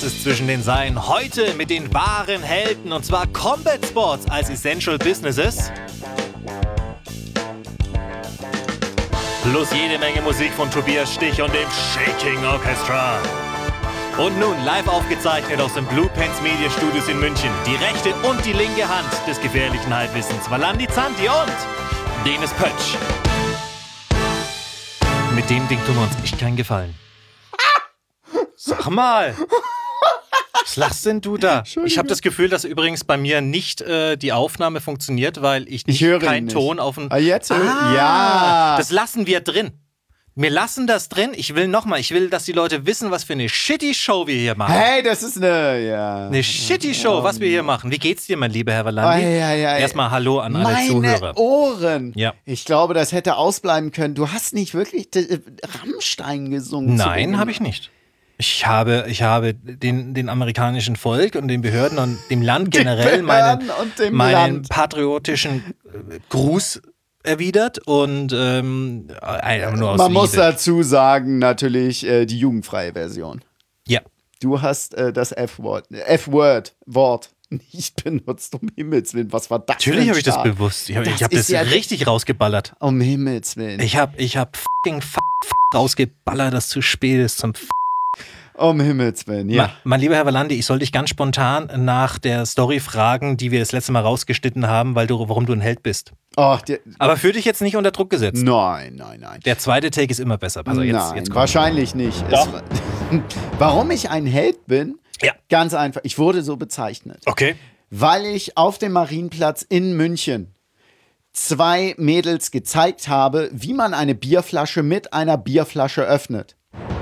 ist zwischen den Seilen. Heute mit den wahren Helden, und zwar Combat Sports als Essential Businesses. Plus jede Menge Musik von Tobias Stich und dem Shaking Orchestra. Und nun live aufgezeichnet aus den Blue Pants Media Studios in München. Die rechte und die linke Hand des gefährlichen Halbwissens. Valandi Zanti und Dennis Pötsch. Mit dem Ding tun wir uns echt keinen Gefallen. Sag mal. Was lachst denn du da? Ich habe das Gefühl, dass übrigens bei mir nicht die Aufnahme funktioniert, weil ich höre keinen Ton auf den... Ja. Das lassen wir drin. Wir lassen das drin. Ich will, dass die Leute wissen, was für eine shitty Show wir hier machen. Hey, das ist eine shitty Show, was wir hier machen. Wie geht's dir, mein lieber Herr Valandi? Erstmal Hallo an alle Zuhörer. Meine Ohren. Ja. Ich glaube, das hätte ausbleiben können. Du hast nicht wirklich Rammstein gesungen. Nein, habe ich nicht. Ich habe den amerikanischen Volk und den Behörden und dem Land generell meinen patriotischen Gruß erwidert und nur aus Man Liebe. muss dazu sagen, natürlich die jugendfreie Version. Ja. Du hast das F-Wort nicht benutzt, um Himmels Willen. Was war das? Natürlich habe ich das bewusst. Ich hab das richtig rausgeballert. Um Himmels Willen. Ich hab fucking rausgeballert, das zu spät ist zum Um Himmels Willen, ja. Mein lieber Herr Valandi, ich soll dich ganz spontan nach der Story fragen, die wir das letzte Mal rausgeschnitten haben, warum du ein Held bist. Aber fühl dich jetzt nicht unter Druck gesetzt. Nein. Der zweite Take ist immer besser. Also jetzt wahrscheinlich nicht. Doch. Warum ich ein Held bin? Ja. Ganz einfach. Ich wurde so bezeichnet. Okay. Weil ich auf dem Marienplatz in München 2 Mädels gezeigt habe, wie man eine Bierflasche mit einer Bierflasche öffnet.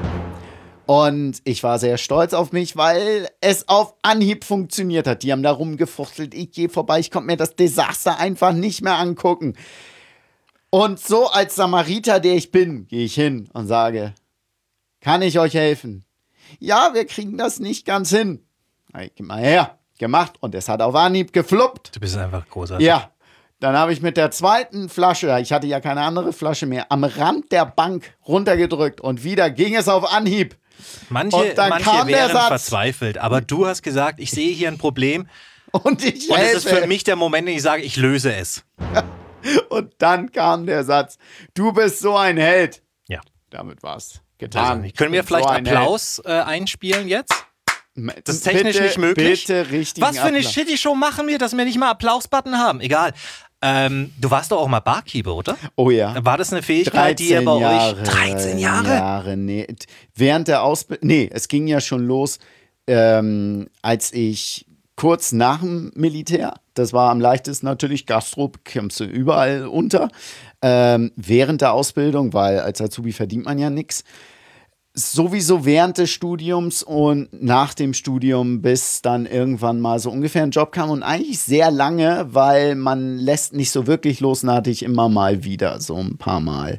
Und ich war sehr stolz auf mich, weil es auf Anhieb funktioniert hat. Die haben da rumgefuchtelt, ich gehe vorbei, ich konnte mir das Desaster einfach nicht mehr angucken. Und so als Samariter, der ich bin, gehe ich hin und sage, kann ich euch helfen? Ja, wir kriegen das nicht ganz hin. Gib mal her, gemacht und es hat auf Anhieb gefluppt. Du bist einfach großartig. Ja, dann habe ich mit der zweiten Flasche, ich hatte ja keine andere Flasche mehr, am Rand der Bank runtergedrückt und wieder ging es auf Anhieb. Manche wären verzweifelt, aber du hast gesagt, ich sehe hier ein Problem und es ist für mich der Moment, in dem ich sage, ich löse es. Und dann kam der Satz, du bist so ein Held. Ja. Damit war's getan. Also, können wir vielleicht Applaus einspielen jetzt? Das ist technisch nicht möglich. Bitte richtigen Was für eine shitty Show machen wir, dass wir nicht mal Applaus-Button haben? Egal. Du warst doch auch mal Barkeeper, oder? Oh ja. War das eine Fähigkeit, die ihr bei euch... 13 Jahre? Nee. Während der Ausbildung... Nee, es ging ja schon los, als ich kurz nach dem Militär, das war am leichtesten natürlich, Gastro kommst du überall unter, während der Ausbildung, weil als Azubi verdient man ja nichts. Sowieso während des Studiums und nach dem Studium, bis dann irgendwann mal so ungefähr ein Job kam und eigentlich sehr lange, weil man lässt nicht so wirklich los, hatte ich immer mal wieder so ein paar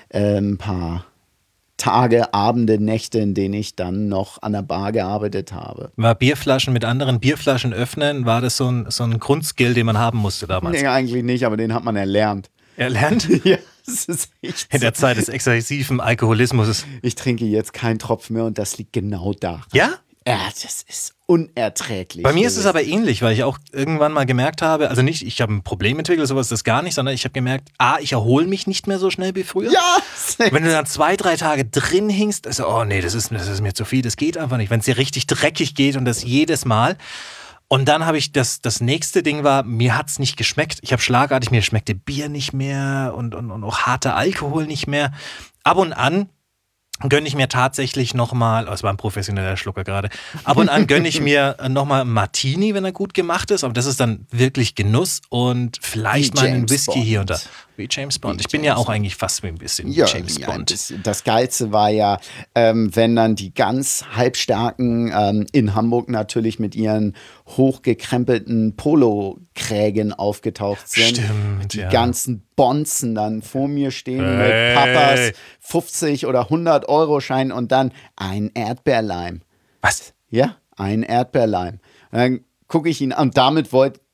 Tage, Abende, Nächte, in denen ich dann noch an der Bar gearbeitet habe. War Bierflaschen mit anderen Bierflaschen öffnen, war das so ein Grundskill, den man haben musste damals? Nee, eigentlich nicht, aber den hat man erlernt. Erlernt? Ja, das ist echt in der Zeit des exzessiven Alkoholismus. Ich trinke jetzt keinen Tropfen mehr und das liegt genau da. Ja? Ja, das ist unerträglich. Bei mir ist es aber ähnlich, weil ich auch irgendwann mal gemerkt habe, also nicht, ich habe ein Problem entwickelt, sowas ist das gar nicht, sondern ich habe gemerkt, ich erhole mich nicht mehr so schnell wie früher. Ja! Wenn du dann 2-3 Tage drin hingst, das ist mir zu viel, das geht einfach nicht. Wenn es dir richtig dreckig geht und das jedes Mal. Und dann habe ich das nächste Ding war, mir hat's nicht geschmeckt. Ich habe schlagartig, mir schmeckte Bier nicht mehr und auch harter Alkohol nicht mehr. Ab und an gönne ich mir tatsächlich nochmal, es war ein professioneller Schlucker gerade, ab und an gönne ich mir nochmal Martini, wenn er gut gemacht ist, aber das ist dann wirklich Genuss und vielleicht mal einen Whisky hier und da. Wie James Bond. Ich bin ja auch eigentlich fast wie ein bisschen James Bond. Das Geilste war ja, wenn dann die ganz Halbstarken in Hamburg natürlich mit ihren hochgekrempelten Polokrägen aufgetaucht sind. Stimmt, die ganzen Bonzen dann vor mir stehen mit Papas 50 oder 100 € Schein und dann ein Erdbeerleim. Was? Ja, ein Erdbeerleim. Und dann gucke ich ihn an und damit wollte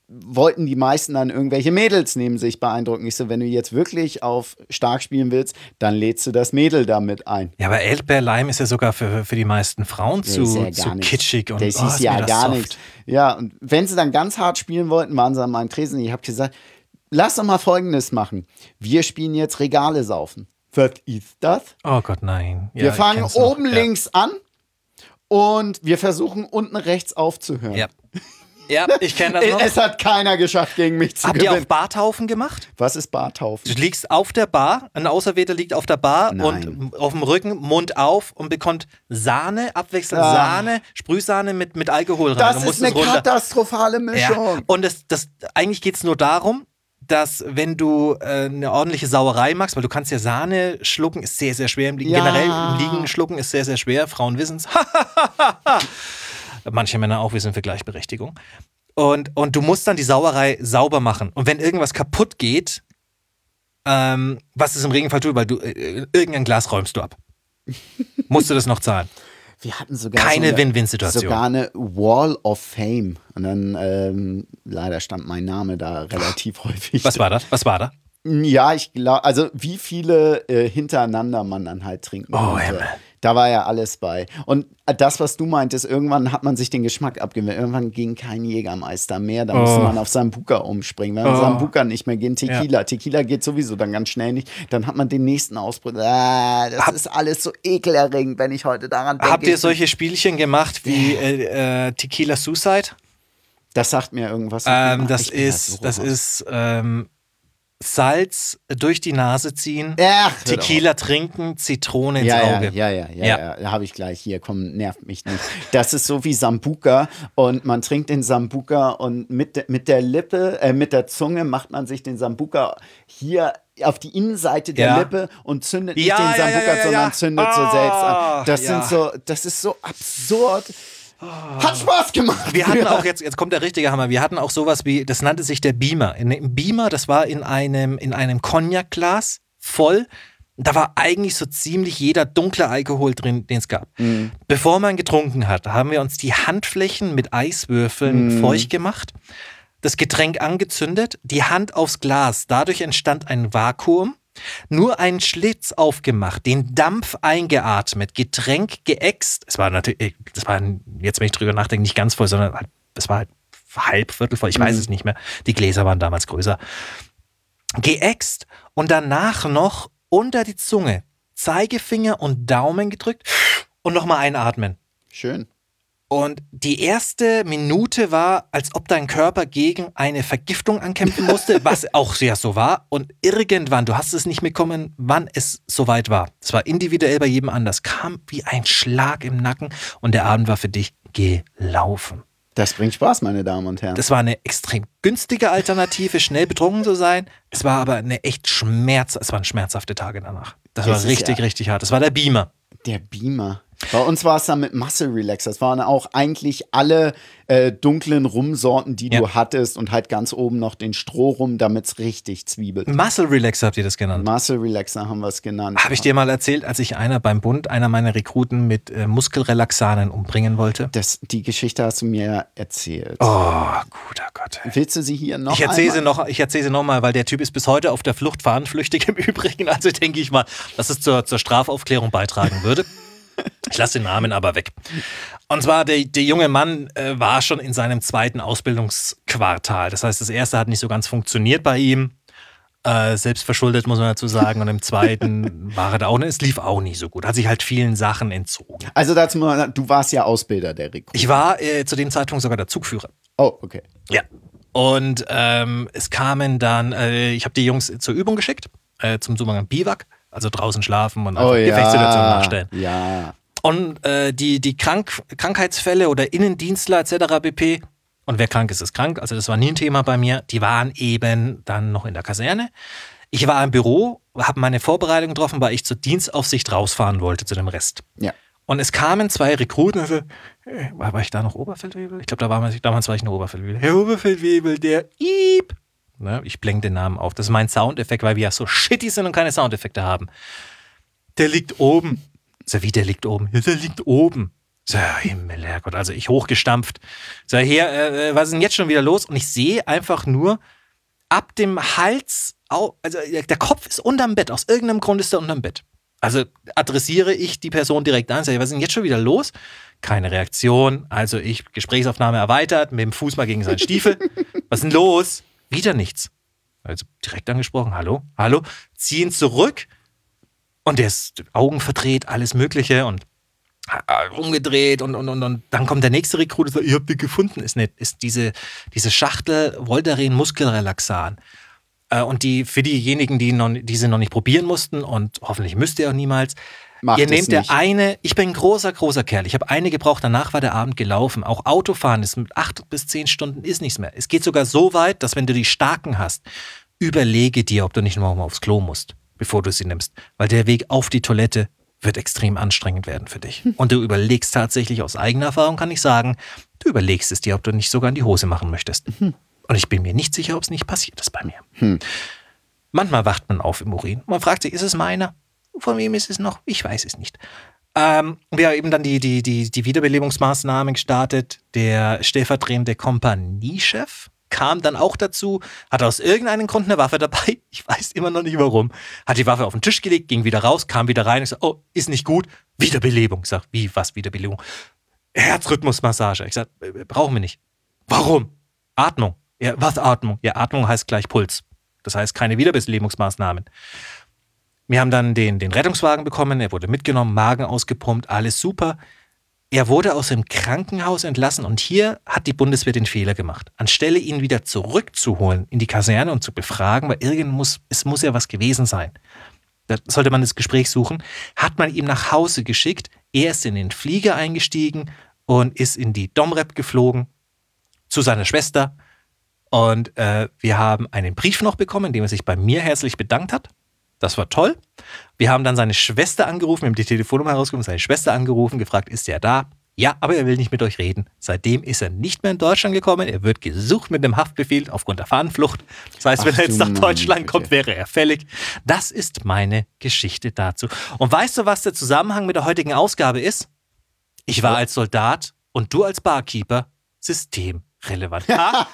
wollten die meisten dann irgendwelche Mädels neben sich beeindrucken. Ich so, wenn du jetzt wirklich auf stark spielen willst, dann lädst du das Mädel damit ein. Ja, aber Erdbeerleim ist ja sogar für die meisten Frauen zu kitschig. Und das ist ja gar nichts. Ja, und wenn sie dann ganz hart spielen wollten, waren sie an meinem Tresen. Ich habe gesagt, lass doch mal Folgendes machen. Wir spielen jetzt Regale saufen. Was ist das? Oh Gott, nein. Wir fangen oben links an und wir versuchen unten rechts aufzuhören. Ja, ich kenne das noch. Es hat keiner geschafft, gegen mich zu gewinnen. Habt ihr auch Bartaufen gemacht? Was ist Bartaufen? Du liegst auf der Bar, ein Auserwählter liegt auf der Bar und auf dem Rücken, Mund auf und bekommt Sahne, abwechselnd Sahne, Sprühsahne mit Alkohol rein. Das ist eine katastrophale Mischung. Ja. Und eigentlich geht es nur darum, dass wenn du eine ordentliche Sauerei machst, weil du kannst ja Sahne schlucken, ist sehr, sehr schwer im Liegen. Generell im Liegen schlucken ist sehr, sehr schwer. Frauen wissen es. Manche Männer auch, wir sind für Gleichberechtigung. Und du musst dann die Sauerei sauber machen. Und wenn irgendwas kaputt geht, was es im Regelfall tut, weil du irgendein Glas räumst du ab. Musst du das noch zahlen. Wir hatten sogar keine Win-Win-Situation. Sogar eine Wall of Fame. Und dann, leider stand mein Name da relativ häufig. Was war da? Ja, ich glaube, also wie viele hintereinander man dann halt trinken konnte. Himmel. Da war ja alles bei. Und das, was du meintest, irgendwann hat man sich den Geschmack abgewöhnt. Irgendwann ging kein Jägermeister mehr. Da musste man auf Sambuca umspringen. Wenn Sambuca nicht mehr ging, Tequila. Ja. Tequila geht sowieso dann ganz schnell nicht. Dann hat man den nächsten Ausbruch. Das ist alles so ekelerregend, wenn ich heute daran denke. Habt ihr solche Spielchen gemacht wie Tequila Suicide? Das sagt mir irgendwas. Das ist Salz durch die Nase ziehen, Tequila trinken, Zitrone ins Auge. Ja, da habe ich gleich hier, komm, nervt mich nicht. Das ist so wie Sambuca und man trinkt den Sambuca und mit der Lippe, mit der Zunge macht man sich den Sambuca hier auf die Innenseite der Lippe und zündet nicht den Sambuca, sondern zündet so selbst an. Das ist so absurd. Hat Spaß gemacht. Wir hatten auch, jetzt kommt der richtige Hammer, wir hatten auch sowas wie, das nannte sich der Beamer. Im Beamer, das war in einem Cognac-Glas voll. Da war eigentlich so ziemlich jeder dunkle Alkohol drin, den es gab. Mhm. Bevor man getrunken hat, haben wir uns die Handflächen mit Eiswürfeln feucht gemacht, das Getränk angezündet, die Hand aufs Glas. Dadurch entstand ein Vakuum. Nur einen Schlitz aufgemacht, den Dampf eingeatmet, Getränk geäxt. Das war jetzt, wenn ich drüber nachdenke, nicht ganz voll, sondern es war halt halb, viertel voll, ich weiß es nicht mehr. Die Gläser waren damals größer. Geäxt und danach noch unter die Zunge Zeigefinger und Daumen gedrückt und nochmal einatmen. Schön. Und die erste Minute war, als ob dein Körper gegen eine Vergiftung ankämpfen musste, was auch sehr so war. Und irgendwann, du hast es nicht mitbekommen, wann es soweit war. Es war individuell bei jedem anders. Kam wie ein Schlag im Nacken und der Abend war für dich gelaufen. Das bringt Spaß, meine Damen und Herren. Das war eine extrem günstige Alternative, schnell betrunken zu sein. Es war aber es waren schmerzhafte Tage danach. Das war richtig, richtig hart. Das war der Beamer. Der Beamer. Bei uns war es dann mit Muscle Relaxer. Das waren auch eigentlich alle dunklen Rumsorten, die du hattest und halt ganz oben noch den Strohrum, damit es richtig zwiebelt. Muscle Relaxer habt ihr das genannt? Muscle Relaxer haben wir es genannt. Habe ich dir mal erzählt, als ich einer meiner Rekruten mit Muskelrelaxanen umbringen wollte? Die Geschichte hast du mir erzählt. Oh, guter Gott. Willst du sie hier noch Ich erzähle sie nochmal, weil der Typ ist bis heute auf der Flucht, fahnenflüchtig im Übrigen. Also denke ich mal, dass es zur Strafaufklärung beitragen würde. Ich lasse den Namen aber weg. Und zwar, der junge Mann war schon in seinem zweiten Ausbildungsquartal. Das heißt, das erste hat nicht so ganz funktioniert bei ihm. Selbstverschuldet, muss man dazu sagen. Und im zweiten war er da auch nicht. Es lief auch nicht so gut. Hat sich halt vielen Sachen entzogen. Also du warst ja Ausbilder der Rekruten. Ich war zu dem Zeitpunkt sogar der Zugführer. Oh, okay. Ja. Und es kamen dann, ich habe die Jungs zur Übung geschickt, zum sogenannten Biwak. Also draußen schlafen und Gefechtssituationen nachstellen. Ja. Und die Krankheitsfälle oder Innendienstler etc. pp. Und wer krank ist, ist krank. Also das war nie ein Thema bei mir. Die waren eben dann noch in der Kaserne. Ich war im Büro, habe meine Vorbereitung getroffen, weil ich zur Dienstaufsicht rausfahren wollte zu dem Rest. Ja. Und es kamen zwei Rekruten. Also, war ich da noch Oberfeldwebel? Ich glaube, damals war ich noch Oberfeldwebel. Herr Oberfeldwebel, der Iep. Ne, ich blende den Namen auf. Das ist mein Soundeffekt, weil wir ja so shitty sind und keine Soundeffekte haben. Der liegt oben. So, wie der liegt oben? Ja, der liegt oben. So, Himmel, Herrgott, also ich hochgestampft. So, hier, was ist denn jetzt schon wieder los? Und ich sehe einfach nur ab dem Hals, also der Kopf ist unterm Bett, aus irgendeinem Grund ist er unterm Bett. Also adressiere ich die Person direkt an, sage, was ist denn jetzt schon wieder los? Keine Reaktion, also ich, Gesprächsaufnahme erweitert, mit dem Fuß mal gegen seinen Stiefel. Was ist denn los? Wieder nichts. Also direkt angesprochen, hallo, ziehen zurück und der ist Augen verdreht, alles Mögliche und rumgedreht und dann kommt der nächste Rekrut und sagt, ihr habt die gefunden. Ist diese Schachtel Voltaren Muskelrelaxan. Und für diejenigen, die sie noch nicht probieren mussten und hoffentlich müsst ihr auch niemals, ihr nehmt der eine, ich bin ein großer Kerl, ich habe eine gebraucht, danach war der Abend gelaufen. Auch Autofahren ist mit 8 bis 10 Stunden ist nichts mehr. Es geht sogar so weit, dass wenn du die Starken hast, überlege dir, ob du nicht noch mal aufs Klo musst, bevor du sie nimmst. Weil der Weg auf die Toilette wird extrem anstrengend werden für dich. Und du überlegst tatsächlich, aus eigener Erfahrung kann ich sagen, du überlegst es dir, ob du nicht sogar in die Hose machen möchtest. Und ich bin mir nicht sicher, ob es nicht passiert ist bei mir. Manchmal wacht man auf im Urin. Man fragt sich, ist es meiner? Von wem ist es noch? Ich weiß es nicht. Wir haben eben dann die Wiederbelebungsmaßnahmen gestartet. Der stellvertretende Kompaniechef kam dann auch dazu, hatte aus irgendeinem Grund eine Waffe dabei. Ich weiß immer noch nicht warum. Hat die Waffe auf den Tisch gelegt, ging wieder raus, kam wieder rein. Ich sag, oh, ist nicht gut. Wiederbelebung. Ich sag, wie, was Wiederbelebung? Herzrhythmusmassage. Ich sag, brauchen wir nicht. Warum? Atmung. Ja, was Atmung? Ja, Atmung heißt gleich Puls. Das heißt keine Wiederbelebungsmaßnahmen. Wir haben dann den Rettungswagen bekommen, er wurde mitgenommen, Magen ausgepumpt, alles super. Er wurde aus dem Krankenhaus entlassen und hier hat die Bundeswehr den Fehler gemacht. Anstelle ihn wieder zurückzuholen in die Kaserne und zu befragen, weil es muss ja was gewesen sein. Da sollte man das Gespräch suchen, hat man ihn nach Hause geschickt. Er ist in den Flieger eingestiegen und ist in die Domrep geflogen zu seiner Schwester. Und wir haben einen Brief noch bekommen, in dem er sich bei mir herzlich bedankt hat. Das war toll. Wir haben dann seine Schwester angerufen, wir haben die Telefonnummer herausgekommen, seine Schwester angerufen, gefragt, ist er da? Ja, aber er will nicht mit euch reden. Seitdem ist er nicht mehr in Deutschland gekommen. Er wird gesucht mit einem Haftbefehl aufgrund der Fahnenflucht. Das heißt, wenn er jetzt nach Deutschland kommt, wäre er fällig. Das ist meine Geschichte dazu. Und weißt du, was der Zusammenhang mit der heutigen Ausgabe ist? Ich war als Soldat und du als Barkeeper systemrelevant.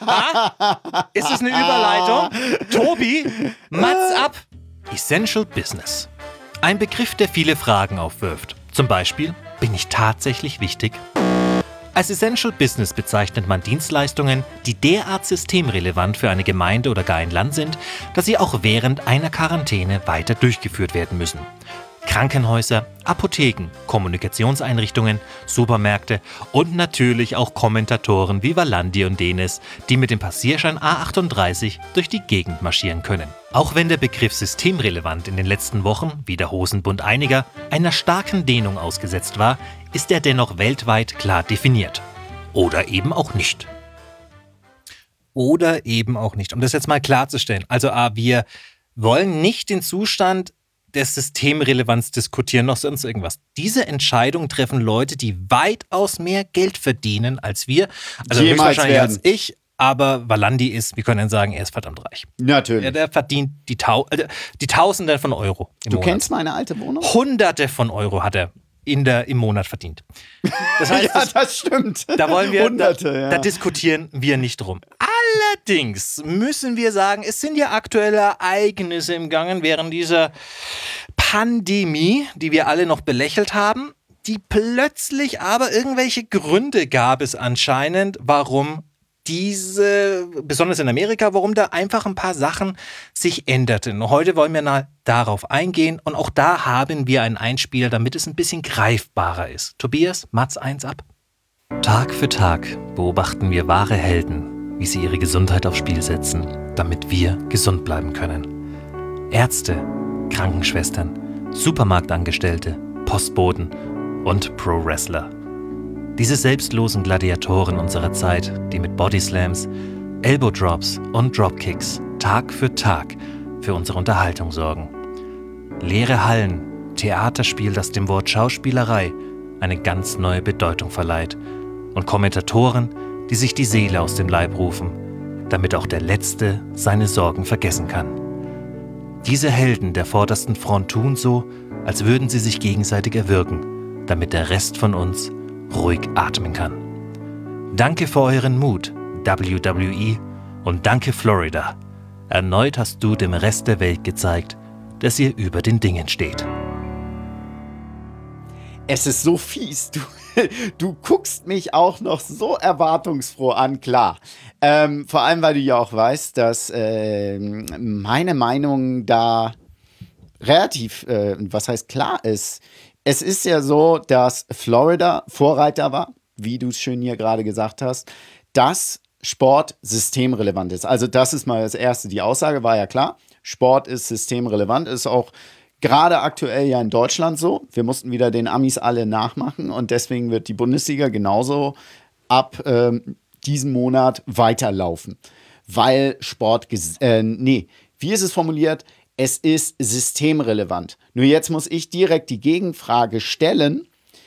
Ist es eine Überleitung? Tobi, Mats ab! Essential Business. Ein Begriff, der viele Fragen aufwirft. Zum Beispiel, bin ich tatsächlich wichtig? Als Essential Business bezeichnet man Dienstleistungen, die derart systemrelevant für eine Gemeinde oder gar ein Land sind, dass sie auch während einer Quarantäne weiter durchgeführt werden müssen. Krankenhäuser, Apotheken, Kommunikationseinrichtungen, Supermärkte und natürlich auch Kommentatoren wie Valandi und Denis, die mit dem Passierschein A38 durch die Gegend marschieren können. Auch wenn der Begriff systemrelevant in den letzten Wochen, wie der Hosenbund einiger, einer starken Dehnung ausgesetzt war, ist er dennoch weltweit klar definiert. Oder eben auch nicht. Oder eben auch nicht. Um das jetzt mal klarzustellen. Also wir wollen nicht den Zustand der Systemrelevanz diskutieren, noch sonst irgendwas. Diese Entscheidung treffen Leute, die weitaus mehr Geld verdienen als wir. Also höchstwahrscheinlich als ich, aber Valandi ist, wir können sagen, er ist verdammt reich. Natürlich. Der verdient die Tausende von Euro im Monat. Kennst meine alte Wohnung? Hunderte von Euro hat er im Monat verdient. Das heißt, ja, das stimmt. Da wollen wir, Hunderte, da diskutieren wir nicht drum. Allerdings müssen wir sagen, es sind ja aktuelle Ereignisse im Gange während dieser Pandemie, die wir alle noch belächelt haben, die plötzlich aber irgendwelche Gründe gab es anscheinend, warum besonders in Amerika, warum da einfach ein paar Sachen sich änderten. Heute wollen wir mal darauf eingehen und auch da haben wir einen Einspieler, damit es ein bisschen greifbarer ist. Tobias, Mats 1 ab. Tag für Tag beobachten wir wahre Helden, wie sie ihre Gesundheit aufs Spiel setzen, damit wir gesund bleiben können. Ärzte, Krankenschwestern, Supermarktangestellte, Postboten und Pro-Wrestler. Diese selbstlosen Gladiatoren unserer Zeit, die mit Bodyslams, Elbow-Drops und Dropkicks Tag für Tag für unsere Unterhaltung sorgen. Leere Hallen, Theaterspiel, das dem Wort Schauspielerei eine ganz neue Bedeutung verleiht und Kommentatoren, die sich die Seele aus dem Leib rufen, damit auch der Letzte seine Sorgen vergessen kann. Diese Helden der vordersten Front tun so, als würden sie sich gegenseitig erwürgen, damit der Rest von uns ruhig atmen kann. Danke für euren Mut, WWE, und danke Florida. Erneut hast du dem Rest der Welt gezeigt, dass ihr über den Dingen steht. Es ist so fies. Du guckst mich auch noch so erwartungsfroh an, klar. Vor allem, weil du ja auch weißt, dass meine Meinung da relativ, was heißt klar ist. Es ist ja so, dass Florida Vorreiter war, wie du es schön hier gerade gesagt hast, dass Sport systemrelevant ist. Also das ist mal das Erste. Die Aussage war ja klar, Sport ist systemrelevant, ist auch gerade aktuell ja in Deutschland so. Wir mussten wieder den Amis alle nachmachen und deswegen wird die Bundesliga genauso ab diesem Monat weiterlaufen. Weil Sport, wie ist es formuliert? Es ist systemrelevant. Nur jetzt muss ich direkt die Gegenfrage stellen,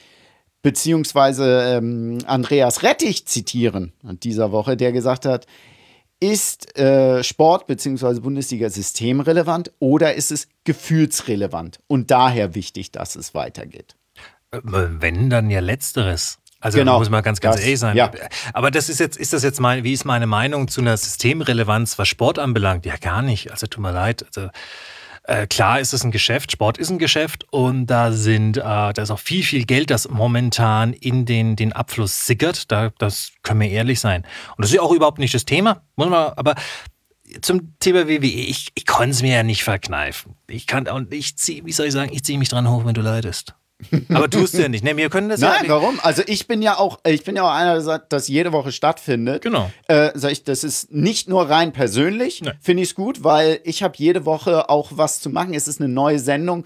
beziehungsweise Andreas Rettich zitieren an dieser Woche, der gesagt hat, ist Sport bzw. Bundesliga systemrelevant oder ist es gefühlsrelevant und daher wichtig, dass es weitergeht? Wenn, dann ja Letzteres. Also genau, muss man ganz ehrlich sein. Ja. Aber wie ist meine Meinung zu einer Systemrelevanz, was Sport anbelangt? Ja, gar nicht. Also tut mir leid. Also, klar ist es ein Geschäft, Sport ist ein Geschäft und da ist auch viel, viel Geld, das momentan in den Abfluss sickert. Das können wir ehrlich sein. Und das ist ja auch überhaupt nicht das Thema. Aber zum Thema WWE, ich konnte es mir ja nicht verkneifen. Ich ziehe mich dran hoch, wenn du leidest. Aber tust du ja nicht. Ne, wir können das Nein, warum? Also ich bin ja auch einer, der sagt, dass jede Woche stattfindet. Genau. Das ist nicht nur rein persönlich, finde ich es gut, weil ich habe jede Woche auch was zu machen. Es ist eine neue Sendung.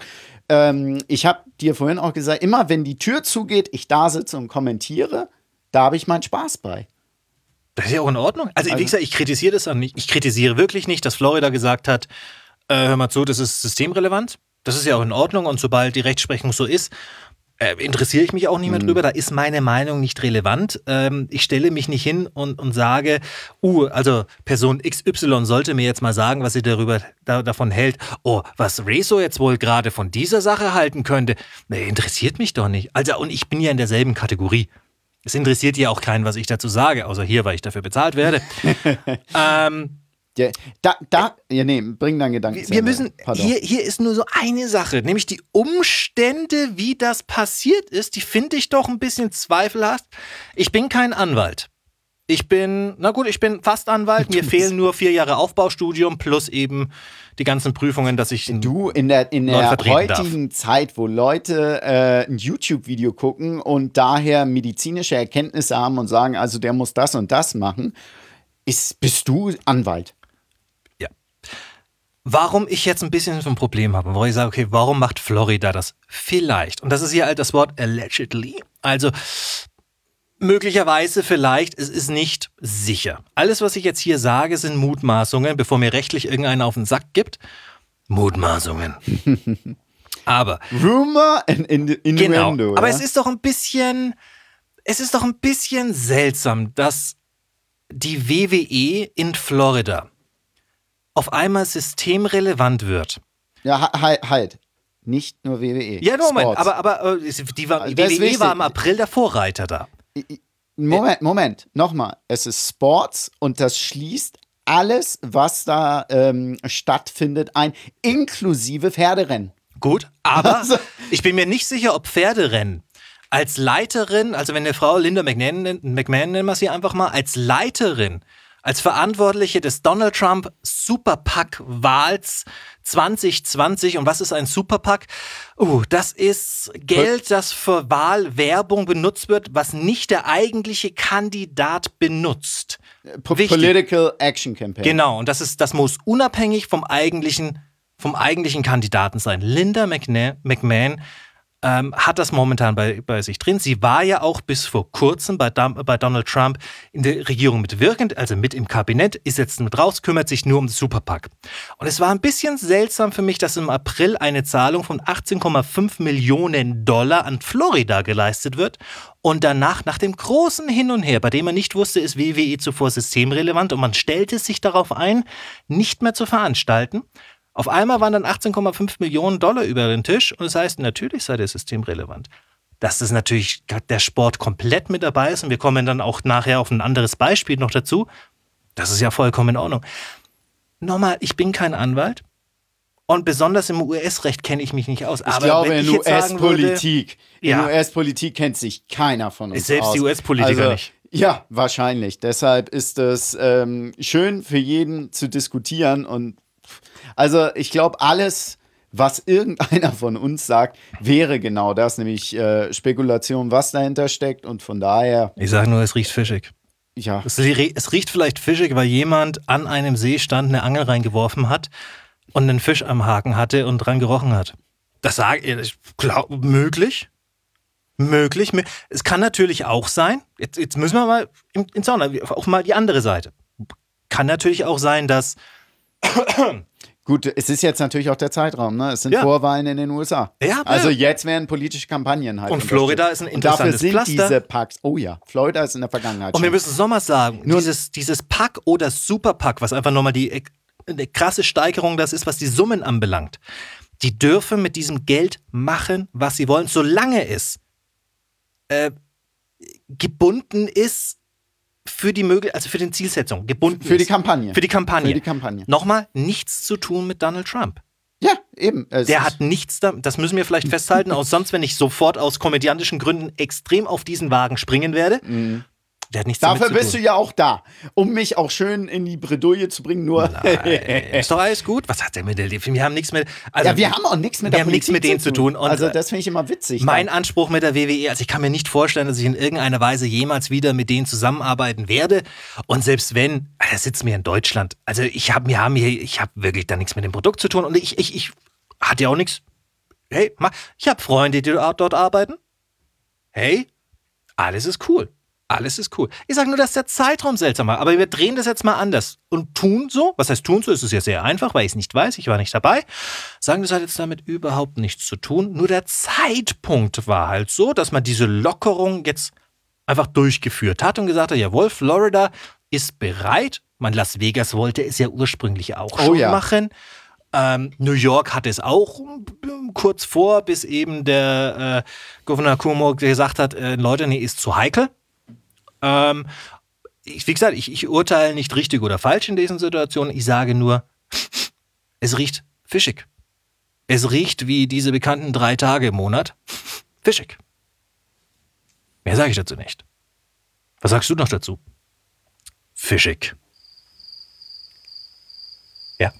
Ich habe dir vorhin auch gesagt, immer wenn die Tür zugeht, ich da sitze und kommentiere, da habe ich meinen Spaß bei. Das ist ja auch in Ordnung. Also wie gesagt, ich kritisiere das auch nicht. Ich kritisiere wirklich nicht, dass Florida gesagt hat, hör mal zu, das ist systemrelevant. Das ist ja auch in Ordnung und sobald die Rechtsprechung so ist, interessiere ich mich auch nicht mehr drüber. Da ist meine Meinung nicht relevant. Ich stelle mich nicht hin und sage, also Person XY sollte mir jetzt mal sagen, was sie davon hält. Oh, was Rezo jetzt wohl gerade von dieser Sache halten könnte, interessiert mich doch nicht. Also und ich bin ja in derselben Kategorie. Es interessiert ja auch keinen, was ich dazu sage, außer hier, weil ich dafür bezahlt werde. Bring deinen Gedanken. Wir müssen, hier ist nur so eine Sache, nämlich die Umstände, wie das passiert ist, die finde ich doch ein bisschen zweifelhaft. Ich bin kein Anwalt. Ich bin fast Anwalt, mir fehlen nur 4 Jahre Aufbaustudium plus eben die ganzen Prüfungen, dass ich in der heutigen Zeit, wo Leute ein YouTube-Video gucken und daher medizinische Erkenntnisse haben und sagen, also der muss das und das machen, bist du Anwalt. Ja. Warum ich jetzt ein bisschen so ein Problem habe, wo ich sage, okay, warum macht Florida das vielleicht? Und das ist hier halt das Wort allegedly. Also möglicherweise vielleicht, es ist nicht sicher. Alles, was ich jetzt hier sage, sind Mutmaßungen, bevor mir rechtlich irgendeiner auf den Sack gibt. Mutmaßungen. Aber Rumor and innuendo. Genau. Aber es ist doch ein bisschen seltsam, dass die WWE in Florida auf einmal systemrelevant wird. Ja, halt. Nicht nur WWE. Ja, Moment, aber die WWE war im April der Vorreiter da. Moment, nochmal. Es ist Sports und das schließt alles, was da stattfindet, ein, inklusive Pferderennen. Gut, aber ich bin mir nicht sicher, ob Pferderennen als Leiterin, also wenn eine Frau Linda McMahon, nennen wir sie einfach mal, als Leiterin, als Verantwortliche des Donald Trump Superpack-Wahls 2020. Und was ist ein Superpack? Das ist Geld, das für Wahlwerbung benutzt wird, was nicht der eigentliche Kandidat benutzt. Political Action Campaign. Genau, und das muss unabhängig vom eigentlichen Kandidaten sein. Linda McMahon hat das momentan bei sich drin. Sie war ja auch bis vor kurzem bei Donald Trump in der Regierung mitwirkend, also mit im Kabinett, ist jetzt mit raus, kümmert sich nur um das Superpack. Und es war ein bisschen seltsam für mich, dass im April eine Zahlung von 18,5 Millionen Dollar an Florida geleistet wird und danach, nach dem großen Hin und Her, bei dem man nicht wusste, ist WWE zuvor systemrelevant und man stellte sich darauf ein, nicht mehr zu veranstalten. Auf einmal waren dann 18,5 Millionen Dollar über den Tisch und das heißt, natürlich sei der systemrelevant. dass das natürlich der Sport komplett mit dabei ist und wir kommen dann auch nachher auf ein anderes Beispiel noch dazu. Das ist ja vollkommen in Ordnung. Nochmal, ich bin kein Anwalt und besonders im US-Recht kenne ich mich nicht aus. Ich glaube, in US-Politik kennt sich keiner von uns aus. Selbst die US-Politiker nicht. Ja, wahrscheinlich. Deshalb ist es schön für jeden zu diskutieren und also ich glaube, alles, was irgendeiner von uns sagt, wäre genau das, nämlich Spekulation, was dahinter steckt und von daher... Ich sage nur, es riecht fischig. Ja. Es riecht vielleicht fischig, weil jemand an einem See stand, eine Angel reingeworfen hat und einen Fisch am Haken hatte und dran gerochen hat. Das sage ich, möglich. Möglich. Es kann natürlich auch sein, jetzt müssen wir mal ins Sauna, auch mal die andere Seite. Kann natürlich auch sein, dass... Gut, es ist jetzt natürlich auch der Zeitraum, ne? Es sind Vorwahlen in den USA. Ja, also jetzt werden politische Kampagnen halt. Und Florida ist ein interessantes Pflaster. Dafür sind diese Packs, oh ja, Florida ist in der Vergangenheit Und wir müssen es nochmal sagen, dieses Pack oder Superpack, was einfach nochmal die krasse Steigerung das ist, was die Summen anbelangt, die dürfen mit diesem Geld machen, was sie wollen, solange es gebunden ist für die für den Zielsetzung, gebunden für die Kampagne. Für die Kampagne. Für die Kampagne. Nochmal, nichts zu tun mit Donald Trump. Ja, eben. Der hat nichts da, das müssen wir vielleicht festhalten, auch sonst, wenn ich sofort aus komödiantischen Gründen extrem auf diesen Wagen springen werde. Der hat nichts damit zu tun. Dafür bist du ja auch da, um mich auch schön in die Bredouille zu bringen, nur... Nein, ist doch alles gut. Was hat der mit der... Wir haben nichts mit... Also, ja, wir haben auch nichts mit der Politik mit denen zu tun. Und also das finde ich immer witzig. Mein Anspruch mit der WWE, also ich kann mir nicht vorstellen, dass ich in irgendeiner Weise jemals wieder mit denen zusammenarbeiten werde. Und selbst wenn, da sitzen wir in Deutschland. Also ich habe wirklich da nichts mit dem Produkt zu tun. Und ich hatte ja auch nichts. Hey, ich habe Freunde, die dort arbeiten. Hey, alles ist cool. Alles ist cool. Ich sage nur, dass der Zeitraum seltsam war. Aber wir drehen das jetzt mal anders und tun so. Was heißt tun so? Es ist ja sehr einfach, weil ich es nicht weiß. Ich war nicht dabei. Sagen, das hat jetzt damit überhaupt nichts zu tun. Nur der Zeitpunkt war halt so, dass man diese Lockerung jetzt einfach durchgeführt hat und gesagt hat, jawohl, Florida ist bereit. Las Vegas wollte es ja ursprünglich auch schon machen. New York hatte es auch kurz vor, bis eben der Gouverneur Cuomo gesagt hat, Leute, nee, ist zu heikel. Wie gesagt, ich urteile nicht richtig oder falsch in diesen Situationen. Ich sage nur, es riecht fischig. Es riecht wie diese bekannten 3 Tage im Monat. Fischig. Mehr sage ich dazu nicht. Was sagst du noch dazu? Fischig. Ja.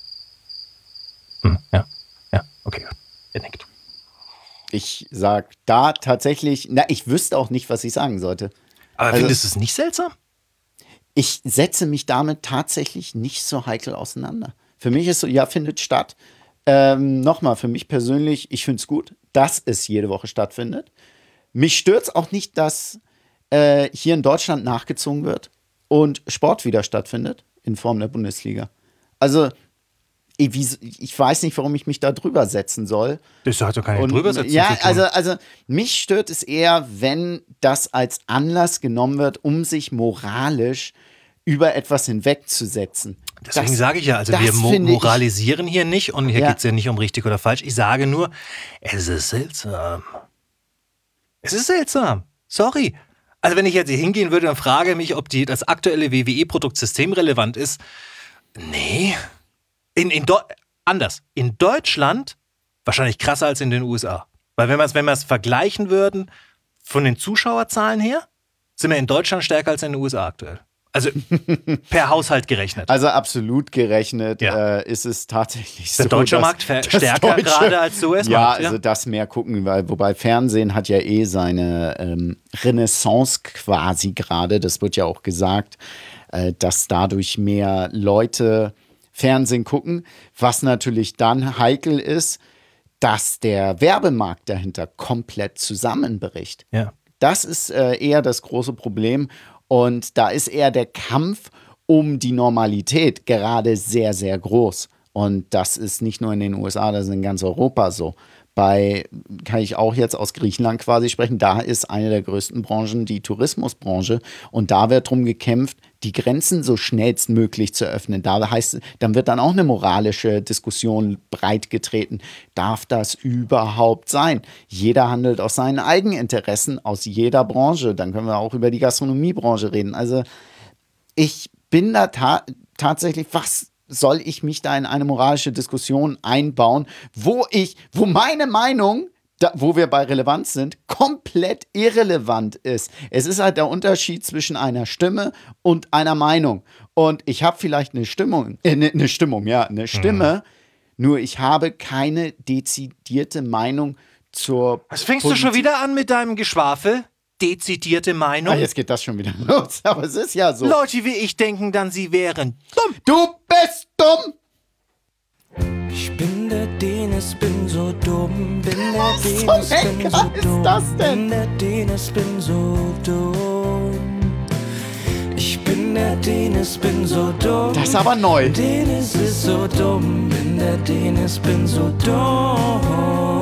Ja, okay. Er nickt. Ich sag da tatsächlich, ich wüsste auch nicht, was ich sagen sollte. Aber findest du es nicht seltsam? Ich setze mich damit tatsächlich nicht so heikel auseinander. Für mich ist so, ja, findet statt. Nochmal, für mich persönlich, ich finde es gut, dass es jede Woche stattfindet. Mich stört es auch nicht, dass hier in Deutschland nachgezogen wird und Sport wieder stattfindet in Form der Bundesliga. Also, ich weiß nicht, warum ich mich da drüber setzen soll. Das hat doch keine Drübersetzung ja, zu tun. Also mich stört es eher, wenn das als Anlass genommen wird, um sich moralisch über etwas hinwegzusetzen. Deswegen sage ich ja, also wir moralisieren hier nicht und hier geht es ja nicht um richtig oder falsch. Ich sage nur, es ist seltsam. Es ist seltsam. Sorry. Also wenn ich jetzt hier hingehen würde und frage mich, ob das aktuelle WWE-Produkt systemrelevant ist. Nee. Anders. In Deutschland wahrscheinlich krasser als in den USA. Weil wenn wir es vergleichen würden, von den Zuschauerzahlen her, sind wir in Deutschland stärker als in den USA aktuell. Also per Haushalt gerechnet. Also absolut gerechnet ist es tatsächlich so. Der deutsche Markt stärker gerade als der US-Markt. Ja, also das mehr gucken, wobei Fernsehen hat ja seine Renaissance quasi gerade. Das wird ja auch gesagt, dass dadurch mehr Leute Fernsehen gucken, was natürlich dann heikel ist, dass der Werbemarkt dahinter komplett zusammenbricht. Ja. Das ist eher das große Problem und da ist eher der Kampf um die Normalität gerade sehr, sehr groß und das ist nicht nur in den USA, das ist in ganz Europa so. kann ich auch jetzt aus Griechenland quasi sprechen, da ist eine der größten Branchen die Tourismusbranche und da wird drum gekämpft, die Grenzen so schnellstmöglich zu öffnen. Da heißt, dann wird dann auch eine moralische Diskussion breitgetreten. Darf das überhaupt sein? Jeder handelt aus seinen Eigeninteressen aus jeder Branche. Dann können wir auch über die Gastronomiebranche reden. Also ich bin da tatsächlich, was soll ich mich da in eine moralische Diskussion einbauen, wo meine Meinung, wo wir bei Relevanz sind, komplett irrelevant ist. Es ist halt der Unterschied zwischen einer Stimme und einer Meinung. Und ich habe vielleicht eine Stimme, nur ich habe keine dezidierte Meinung zur Was fängst du schon wieder an mit deinem Geschwafel? Dezidierte Meinung? Jetzt geht das schon wieder los, aber es ist ja so. Leute wie ich denken dann, sie wären dumm. Du bist dumm! Ich bin der Dennis, bin so dumm. Bin der Was Dennis, zum bin Henker so ist dumm. das denn? Bin der Dennis, bin so dumm. Ich bin der Dennis, bin so dumm. Das ist aber neu. Dennis ist so dumm. Bin der Dennis, bin so dumm.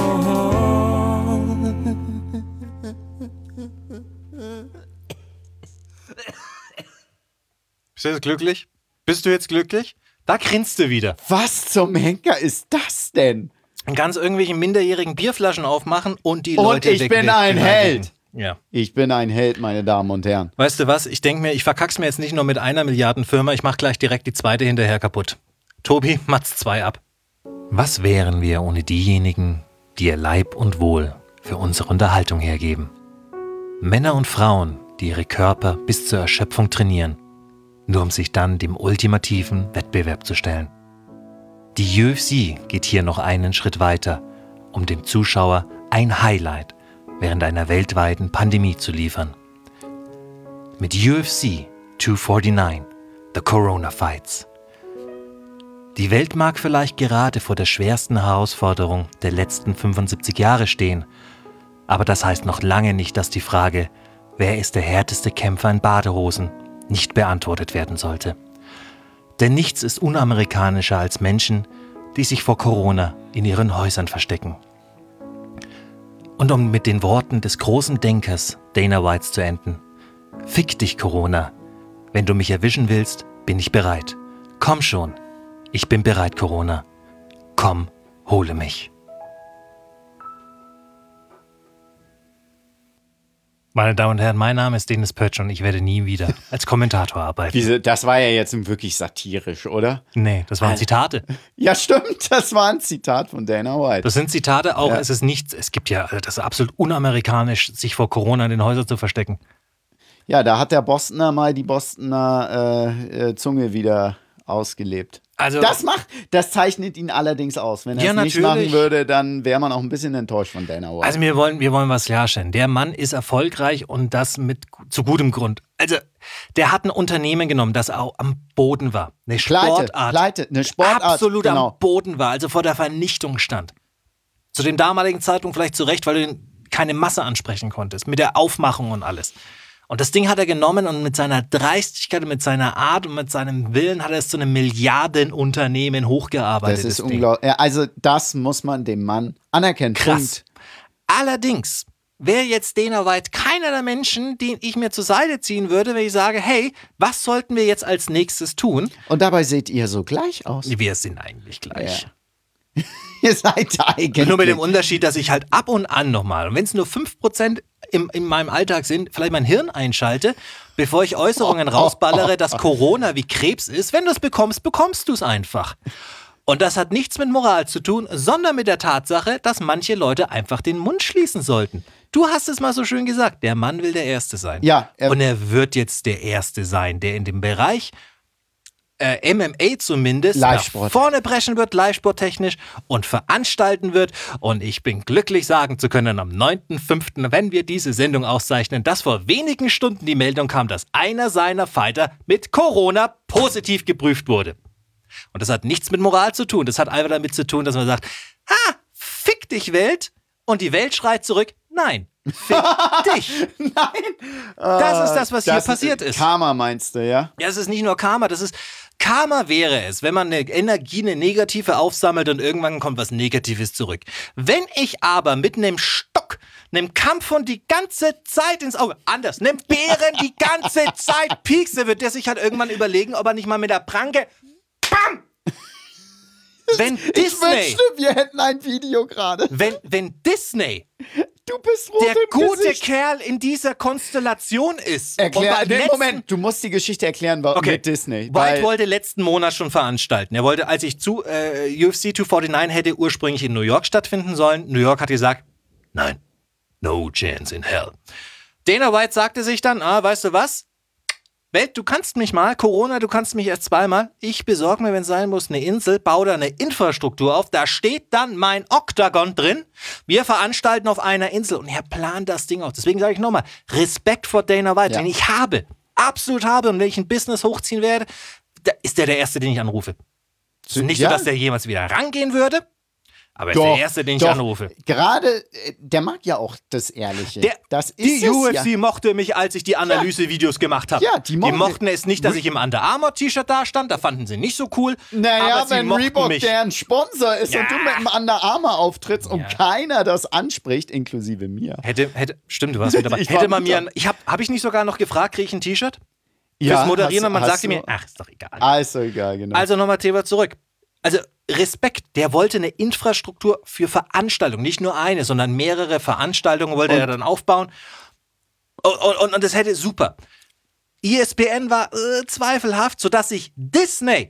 Bist du jetzt glücklich? Bist du jetzt glücklich? Da grinst du wieder. Was zum Henker ist das denn? Ganz irgendwelche minderjährigen Bierflaschen aufmachen und die Und Leute ich bin ein Held. Ja. Ich bin ein Held, meine Damen und Herren. Weißt du was? Ich denke mir, ich verkack's mir jetzt nicht nur mit einer Milliardenfirma, ich mach gleich direkt die zweite hinterher kaputt. Tobi, matz 2 ab. Was wären wir ohne diejenigen, die ihr Leib und Wohl für unsere Unterhaltung hergeben? Männer und Frauen, die ihre Körper bis zur Erschöpfung trainieren, nur um sich dann dem ultimativen Wettbewerb zu stellen. Die UFC geht hier noch einen Schritt weiter, um dem Zuschauer ein Highlight während einer weltweiten Pandemie zu liefern. Mit UFC 249, The Corona Fights. Die Welt mag vielleicht gerade vor der schwersten Herausforderung der letzten 75 Jahre stehen, aber das heißt noch lange nicht, dass die Frage, wer ist der härteste Kämpfer in Badehosen, nicht beantwortet werden sollte. Denn nichts ist unamerikanischer als Menschen, die sich vor Corona in ihren Häusern verstecken. Und um mit den Worten des großen Denkers Dana White zu enden: Fick dich, Corona. Wenn du mich erwischen willst, bin ich bereit. Komm schon. Ich bin bereit, Corona. Komm, hole mich. Meine Damen und Herren, mein Name ist Dennis Pötsch und ich werde nie wieder als Kommentator arbeiten. Das war ja jetzt wirklich satirisch, oder? Nee, das waren Zitate. Ja, stimmt, das war ein Zitat von Dana White. Das sind Zitate, auch Ja. es ist nichts, es gibt ja, das ist absolut unamerikanisch, sich vor Corona in den Häusern zu verstecken. Ja, da hat der Bostoner mal die Bostoner Zunge wieder ausgelebt. Also, Das zeichnet ihn allerdings aus. Wenn er Ja, es nicht natürlich. machen würde, dann wäre man auch ein bisschen enttäuscht von Dana White. also wir wollen was klarstellen. Der Mann ist erfolgreich und das zu gutem Grund. Also, der hat ein Unternehmen genommen, das auch am Boden war. Eine Sportart. Eine Sportart. Absolut genau. am Boden war, also vor der Vernichtung stand. Zu dem damaligen Zeitpunkt vielleicht zu Recht, weil du keine Masse ansprechen konntest, mit der Aufmachung und alles. Und das Ding hat er genommen und mit seiner Dreistigkeit und mit seiner Art und mit seinem Willen hat er es zu einem Milliardenunternehmen hochgearbeitet. Das ist Ding. unglaublich. Also das muss man dem Mann anerkennen. Krass. Punkt. Allerdings wäre jetzt Dana White keiner der Menschen, den ich mir zur Seite ziehen würde, wenn ich sage, hey, was sollten wir jetzt als nächstes tun? Und dabei seht ihr so gleich aus. Wir sind eigentlich gleich. Ja. Ihr seid eigentlich. Nur mit dem Unterschied, dass ich halt ab und an nochmal, und wenn es nur 5% in meinem Alltag sind, vielleicht mein Hirn einschalte, bevor ich Äußerungen rausballere, dass Corona wie Krebs ist. Wenn du es bekommst, bekommst du es einfach. Und das hat nichts mit Moral zu tun, sondern mit der Tatsache, dass manche Leute einfach den Mund schließen sollten. Du hast es mal so schön gesagt, der Mann will der Erste sein. Ja, Und er wird jetzt der Erste sein, der in dem Bereich MMA zumindest nach Live-Sport. vorne brechen wird, Live-Sport-technisch und veranstalten wird. Und ich bin glücklich sagen zu können, am 9.5., wenn wir diese Sendung auszeichnen, dass vor wenigen Stunden die Meldung kam, dass einer seiner Fighter mit Corona positiv geprüft wurde. Und das hat nichts mit Moral zu tun. Das hat einfach damit zu tun, dass man sagt, fick dich Welt. Und die Welt schreit zurück, nein, fick dich. Nein. Das ist das, was hier passiert ist. Karma meinst du, ja? Ja, es ist nicht nur Karma, das ist Karma wäre es, wenn man eine Energie, eine negative aufsammelt und irgendwann kommt was Negatives zurück. Wenn ich aber mit einem Stock, einem Kampfhund die ganze Zeit ins Auge, anders, einem Bären die ganze Zeit piekse, wird der sich halt irgendwann überlegen, ob er nicht mal mit der Pranke, BAM! Wenn Ich Disney, wünschte, wir hätten ein Video gerade. wenn Disney Du bist rot der im gute Gesicht. Kerl in dieser Konstellation ist. Erklär, und beim letzten- Moment, du musst die Geschichte erklären mit Disney. White wollte letzten Monat schon veranstalten. Er wollte, als ich zu UFC 249 hätte ursprünglich in New York stattfinden sollen. New York hat gesagt, nein, no chance in hell. Dana White sagte sich dann, weißt du was? Welt, du kannst mich mal, Corona, du kannst mich erst zweimal. Ich besorge mir, wenn es sein muss, eine Insel, baue da eine Infrastruktur auf. Da steht dann mein Oktagon drin. Wir veranstalten auf einer Insel und er plant das Ding aus. Deswegen sage ich nochmal, Respekt vor Dana White, den ich habe, absolut habe. Und wenn ich ein Business hochziehen werde, da ist der Erste, den ich anrufe. Nicht so, dass der jemals wieder rangehen würde, aber er ist der Erste, den ich anrufe. Gerade, der mag ja auch das Ehrliche. Das ist Die es UFC ja. mochte mich, als ich die Analysevideos gemacht habe. Ja, die mochten es nicht, dass ich im Under Armour-T-Shirt da stand. Da fanden sie nicht so cool. Naja, aber sie wenn mochten Reebok mich. deren Sponsor ist und du mit dem Under Armour auftrittst und Ja. keiner das anspricht, inklusive mir. Stimmt, du warst mit dabei. Ich war Hätte man mit mir, hab ich nicht sogar noch gefragt, kriege ich ein T-Shirt? Ja, Fürs Moderieren und man hast sagte du- mir, ach, ist doch egal. Ist doch egal, genau. Also nochmal Thema zurück. Also Respekt, der wollte eine Infrastruktur für Veranstaltungen, nicht nur eine, sondern mehrere Veranstaltungen wollte er dann aufbauen. Und das hätte super. ESPN war zweifelhaft, sodass sich Disney,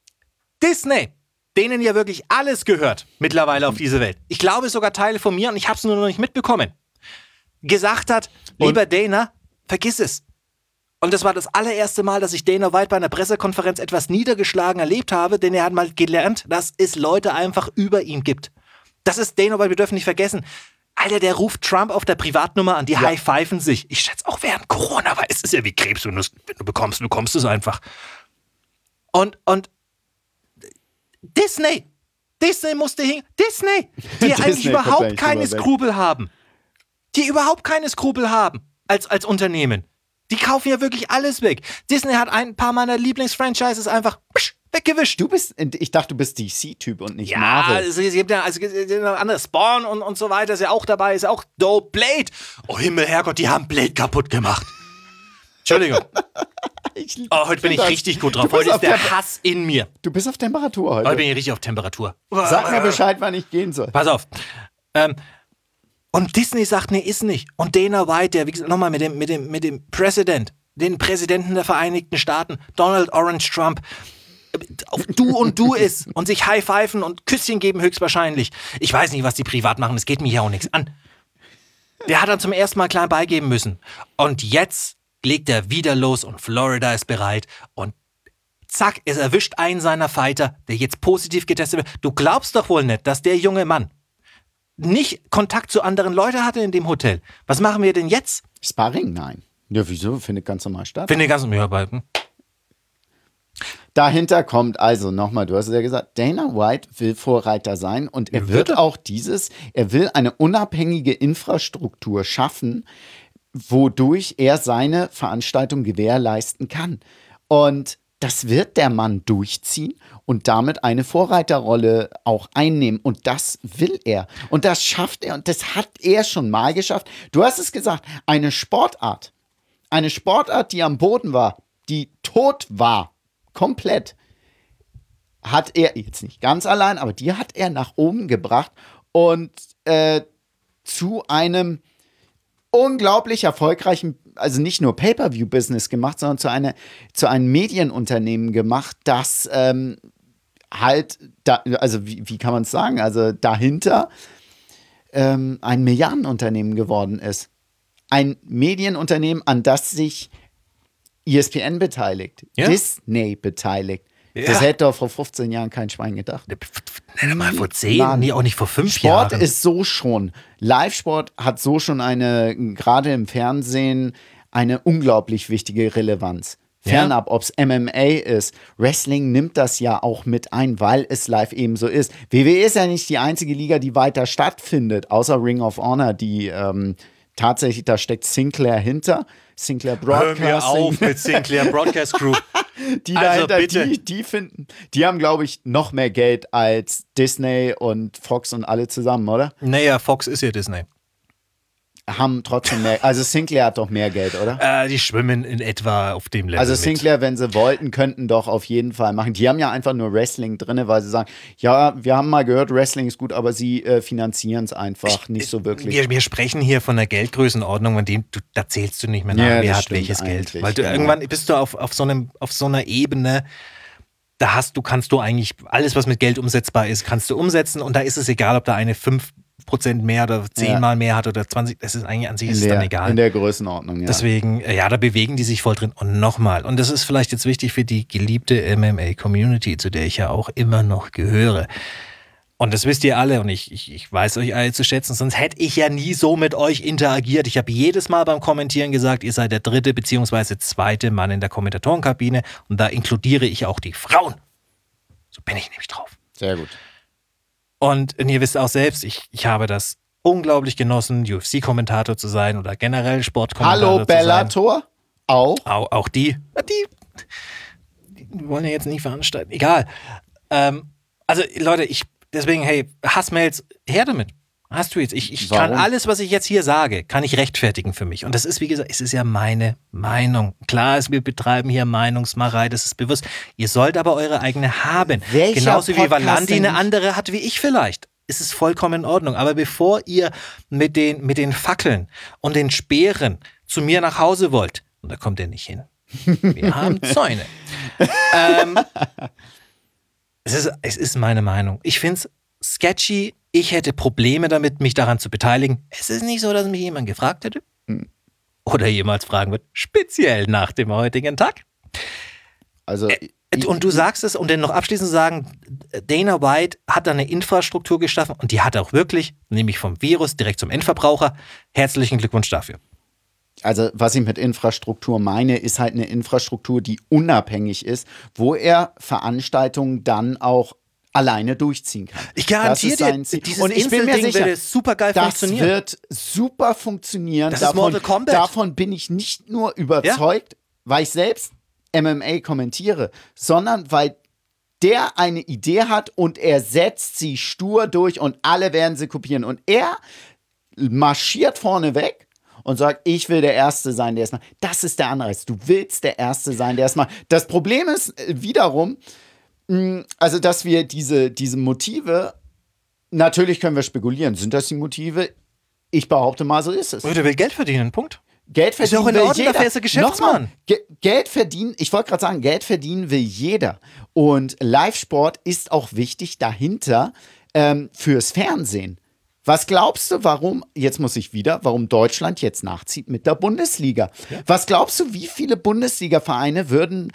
denen ja wirklich alles gehört mittlerweile auf diese Welt. Ich glaube sogar Teile von mir, und ich habe es nur noch nicht mitbekommen, gesagt hat, lieber Dana, vergiss es. Und das war das allererste Mal, dass ich Dana White bei einer Pressekonferenz etwas niedergeschlagen erlebt habe, denn er hat mal gelernt, dass es Leute einfach über ihm gibt. Das ist Dana White, wir dürfen nicht vergessen. Alter, der ruft Trump auf der Privatnummer an, die high-pfeifen sich. Ich schätze auch während Corona, weil es ist ja wie Krebs, wenn du bekommst es einfach. Und Disney musste hin. Disney, die eigentlich Disney überhaupt kommt keine eigentlich Skrupel haben. Die überhaupt keine Skrupel haben als Unternehmen. Die kaufen ja wirklich alles weg. Disney hat ein paar meiner Lieblingsfranchises einfach weggewischt. Ich dachte, du bist DC-Typ und nicht Ja, Marvel. es gibt ja andere Spawn und so weiter, ist ja auch dabei, ist ja auch dope. Blade. Oh Himmel, Herrgott, die haben Blade kaputt gemacht. Entschuldigung. Heute bin ich richtig gut drauf. Heute ist der Hass in mir. Du bist auf Temperatur Heute heute. bin ich richtig auf Temperatur. Sag mir Bescheid, wann ich gehen soll. Pass auf. Und Disney sagt, nee, ist nicht. Und Dana White, der, wie gesagt, nochmal mit dem den Präsidenten der Vereinigten Staaten, Donald Orange Trump, auf Du und Du ist und sich high-pfeifen und Küsschen geben höchstwahrscheinlich. Ich weiß nicht, was die privat machen, es geht mir ja auch nichts an. Der hat dann zum ersten Mal klein beigeben müssen. Und jetzt legt er wieder los und Florida ist bereit und zack, es erwischt einen seiner Fighter, der jetzt positiv getestet wird. Du glaubst doch wohl nicht, dass der junge Mann nicht Kontakt zu anderen Leuten hatte in dem Hotel. Was machen wir denn jetzt? Sparring? Nein. Ja, wieso? Findet ganz normal statt. Finde ich ganz Mitarbeiten. Dahinter kommt also nochmal, du hast es ja gesagt, Dana White will Vorreiter sein und er er will eine unabhängige Infrastruktur schaffen, wodurch er seine Veranstaltung gewährleisten kann. Und das wird der Mann durchziehen und damit eine Vorreiterrolle auch einnehmen. Und das will er. Und das schafft er. Und das hat er schon mal geschafft. Du hast es gesagt, eine Sportart, die am Boden war, die tot war, komplett, hat er, jetzt nicht ganz allein, aber die hat er nach oben gebracht und zu einem unglaublich erfolgreichen, also nicht nur Pay-Per-View-Business gemacht, sondern zu einem Medienunternehmen gemacht, das wie kann man es sagen, also dahinter ein Milliardenunternehmen geworden ist. Ein Medienunternehmen, an das sich ESPN beteiligt, Disney beteiligt. Ja. Das hätte doch vor 15 Jahren kein Schwein gedacht. Mal vor 10, Mann. nee, auch nicht vor 5 Sport Jahren. ist so schon, Live-Sport hat so schon gerade im Fernsehen, eine unglaublich wichtige Relevanz. Fernab, ob es MMA ist, Wrestling nimmt das ja auch mit ein, weil es live eben so ist. WWE ist ja nicht die einzige Liga, die weiter stattfindet, außer Ring of Honor, die tatsächlich, da steckt Sinclair hinter. Sinclair Hör Broadcasting. mir auf mit Sinclair Broadcast Group. Die Also dahinter, bitte. die haben, glaube ich, noch mehr Geld als Disney und Fox und alle zusammen, oder? Naja, Fox ist ja Disney. Haben trotzdem mehr, also Sinclair hat doch mehr Geld, oder? Die schwimmen in etwa auf dem Level Also mit. Sinclair, wenn sie wollten, könnten doch auf jeden Fall machen. Die haben ja einfach nur Wrestling drin, weil sie sagen, ja, wir haben mal gehört, Wrestling ist gut, aber sie finanzieren es einfach nicht so wirklich. Wir sprechen hier von einer Geldgrößenordnung, von dem da zählst du nicht mehr nach, Ja, wer das hat stimmt welches Geld. eigentlich, Weil du genau. irgendwann bist du auf so einer Ebene, kannst du eigentlich alles, was mit Geld umsetzbar ist, kannst du umsetzen und da ist es egal, ob da eine 5% mehr oder 10 Mal mehr hat oder 20, das ist eigentlich an sich ist dann egal. In der Größenordnung, ja. Deswegen, da bewegen die sich voll drin. Und nochmal, und das ist vielleicht jetzt wichtig für die geliebte MMA-Community, zu der ich ja auch immer noch gehöre. Und das wisst ihr alle und ich weiß euch alle zu schätzen, sonst hätte ich ja nie so mit euch interagiert. Ich habe jedes Mal beim Kommentieren gesagt, ihr seid der 3. bzw. 2. Mann in der Kommentatorenkabine und da inkludiere ich auch die Frauen. So bin ich nämlich drauf. Sehr gut. Und ihr wisst auch selbst, ich habe das unglaublich genossen, UFC-Kommentator zu sein oder generell Sportkommentator Hallo zu sein. Bellator, auch. Auch die wollen ja jetzt nicht veranstalten. Egal. Also Leute, deswegen, hey, Hassmails, her damit. Hast du jetzt. Ich kann Warum? alles, was ich jetzt hier sage, kann ich rechtfertigen für mich. Und das ist, wie gesagt, es ist ja meine Meinung. Klar ist, wir betreiben hier Meinungsmacherei, das ist bewusst. Ihr sollt aber eure eigene haben. Welcher Genauso wie Podcast Valandi denn eine nicht? andere hat wie ich vielleicht. Es ist vollkommen in Ordnung. Aber bevor ihr mit den Fackeln und den Speeren zu mir nach Hause wollt, und da kommt ihr nicht hin. Wir haben Zäune. Es ist meine Meinung. Ich finde es sketchy. Ich hätte Probleme damit, mich daran zu beteiligen. Es ist nicht so, dass mich jemand gefragt hätte. Oder jemals fragen wird. Speziell nach dem heutigen Tag. Also, Und du sagst es, um dann noch abschließend zu sagen, Dana White hat da eine Infrastruktur geschaffen und die hat er auch wirklich, nämlich vom Virus direkt zum Endverbraucher. Herzlichen Glückwunsch dafür. Also, was ich mit Infrastruktur meine, ist halt eine Infrastruktur, die unabhängig ist, wo er Veranstaltungen dann auch alleine durchziehen kann. Ich garantiere Das ist sein dir, Ziel. dieses Und ich bin mir Inselding sicher, würde super geil das funktionieren. wird super funktionieren. Das ist Mortal Kombat. Davon bin ich nicht nur überzeugt, weil ich selbst MMA kommentiere, sondern weil der eine Idee hat und er setzt sie stur durch und alle werden sie kopieren. Und er marschiert vorne weg und sagt, ich will der Erste sein, der es macht. Das ist der Anreiz. Du willst der Erste sein, der es macht. Das Problem ist wiederum, also dass wir diese Motive, natürlich können wir spekulieren, sind das die Motive? Ich behaupte mal, so ist es. Der will Geld verdienen, Punkt. Geld Ist ja verdienen auch in will Ordnung, jeder. dafür ist er Geschäftsmann. Nochmal, Geld verdienen, ich wollte gerade sagen, Geld verdienen will jeder. Und Live-Sport ist auch wichtig dahinter fürs Fernsehen. Was glaubst du, warum Deutschland jetzt nachzieht mit der Bundesliga? Ja. Was glaubst du, wie viele Bundesliga-Vereine würden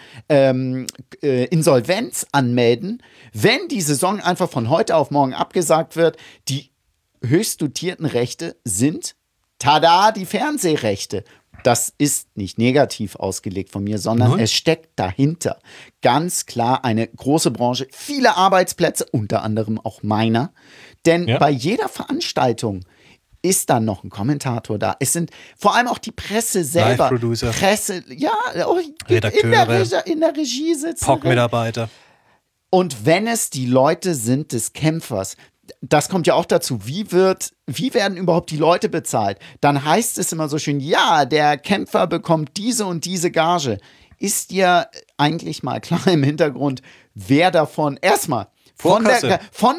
Insolvenz anmelden, wenn die Saison einfach von heute auf morgen abgesagt wird? Die höchst dotierten Rechte sind, tada, die Fernsehrechte. Das ist nicht negativ ausgelegt von mir, sondern es steckt dahinter ganz klar eine große Branche, viele Arbeitsplätze, unter anderem auch meiner. Denn bei jeder Veranstaltung ist dann noch ein Kommentator da. Es sind vor allem auch die Presse selber. Live-Producer. Presse, ja, Redakteure. in der Regie sitzen. POC-Mitarbeiter. Und wenn es die Leute sind des Kämpfers, das kommt ja auch dazu, wie werden überhaupt die Leute bezahlt? Dann heißt es immer so schön, ja, der Kämpfer bekommt diese und diese Gage. Ist dir eigentlich mal klar im Hintergrund, wer davon erstmal Vorkasse.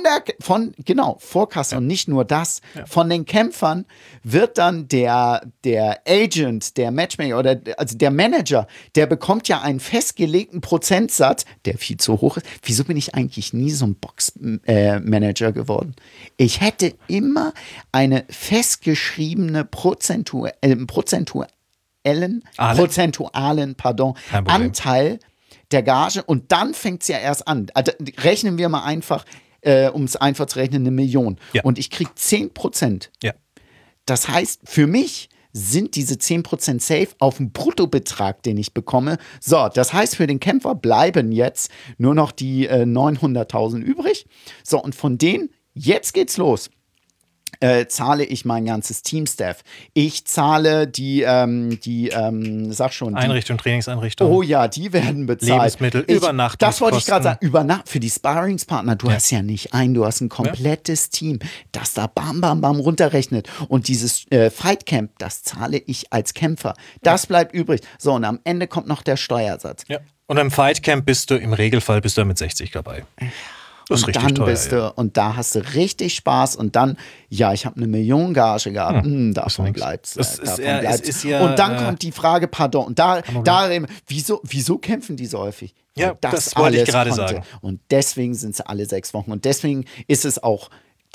Vorkasse und nicht nur das. Ja. Von den Kämpfern wird dann der Agent, der Matchmaker oder also der Manager, der bekommt ja einen festgelegten Prozentsatz, der viel zu hoch ist. Wieso bin ich eigentlich nie so ein Boxmanager geworden? Ich hätte immer eine festgeschriebene prozentualen Anteil der Gage und dann fängt es ja erst an. Also rechnen wir mal einfach, um es einfach zu rechnen, 1 Million. Ja. Und ich kriege 10%. Ja. Das heißt, für mich sind diese 10% safe auf dem Bruttobetrag, den ich bekomme. So, das heißt, für den Kämpfer bleiben jetzt nur noch die 900.000 übrig. So, und von denen, jetzt geht's los. zahle ich mein ganzes Teamstaff. Ich zahle sag schon. Einrichtung, Trainingseinrichtung. Oh ja, die werden bezahlt. Lebensmittel, Übernachtungskosten. Das wollte ich gerade sagen. Für die Sparringspartner, du hast ja nicht du hast ein komplettes Team, das da bam, bam, bam runterrechnet. Und dieses Fightcamp, das zahle ich als Kämpfer. Das bleibt übrig. So, und am Ende kommt noch der Steuersatz. Ja. Und im Fightcamp bist du im Regelfall mit 60 dabei. Das ist richtig teuer. Und da hast du richtig Spaß und dann, ich habe 1 Million Gage gehabt, davon bleibt's. Und dann kommt die Frage, pardon, und da reden wir, wieso kämpfen die so häufig? Ja, das wollte ich gerade sagen. Und deswegen sind sie alle 6 Wochen und deswegen ist auch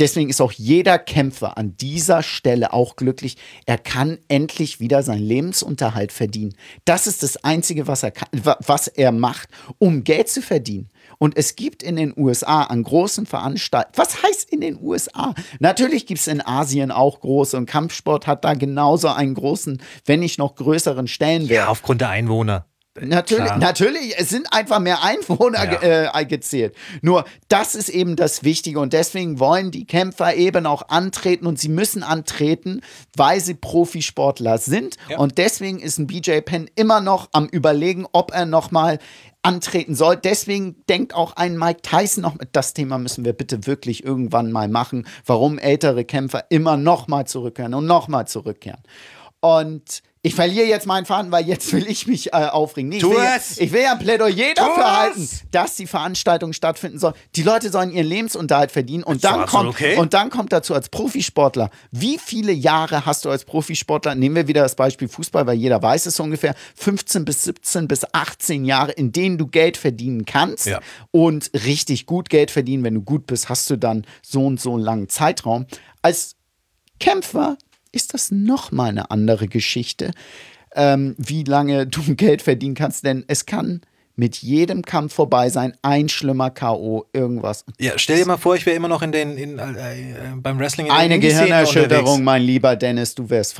jeder Kämpfer an dieser Stelle auch glücklich. Er kann endlich wieder seinen Lebensunterhalt verdienen. Das ist das Einzige, was er macht, um Geld zu verdienen. Und es gibt in den USA an großen Veranstaltungen, was heißt in den USA? Natürlich gibt es in Asien auch große und Kampfsport hat da genauso einen großen, wenn nicht noch größeren Stellenwert. Ja, aufgrund der Einwohner. Natürlich, es sind einfach mehr Einwohner gezählt. Nur das ist eben das Wichtige und deswegen wollen die Kämpfer eben auch antreten und sie müssen antreten, weil sie Profisportler sind. Ja. Und deswegen ist ein BJ Penn immer noch am Überlegen, ob er nochmal antreten soll. Deswegen denkt auch ein Mike Tyson noch mit, das Thema müssen wir bitte wirklich irgendwann mal machen, warum ältere Kämpfer immer nochmal zurückkehren und nochmal zurückkehren. Und ich verliere jetzt meinen Faden, weil jetzt will ich mich aufregen. Nee, ich will ja ein Plädoyer dafür halten, dass die Veranstaltung stattfinden soll. Die Leute sollen ihren Lebensunterhalt verdienen und dann kommt dazu als Profisportler. Wie viele Jahre hast du als Profisportler? Nehmen wir wieder das Beispiel Fußball, weil jeder weiß es so ungefähr. 15 bis 17 bis 18 Jahre, in denen du Geld verdienen kannst und richtig gut Geld verdienen. Wenn du gut bist, hast du dann so und so einen langen Zeitraum. Als Kämpfer ist das nochmal eine andere Geschichte, wie lange du Geld verdienen kannst, denn es kann mit jedem Kampf vorbei sein, ein schlimmer K.O., irgendwas. Ja, stell dir mal vor, ich wäre immer noch beim Wrestling eine Gehirnerschütterung, mein lieber Dennis, du wärst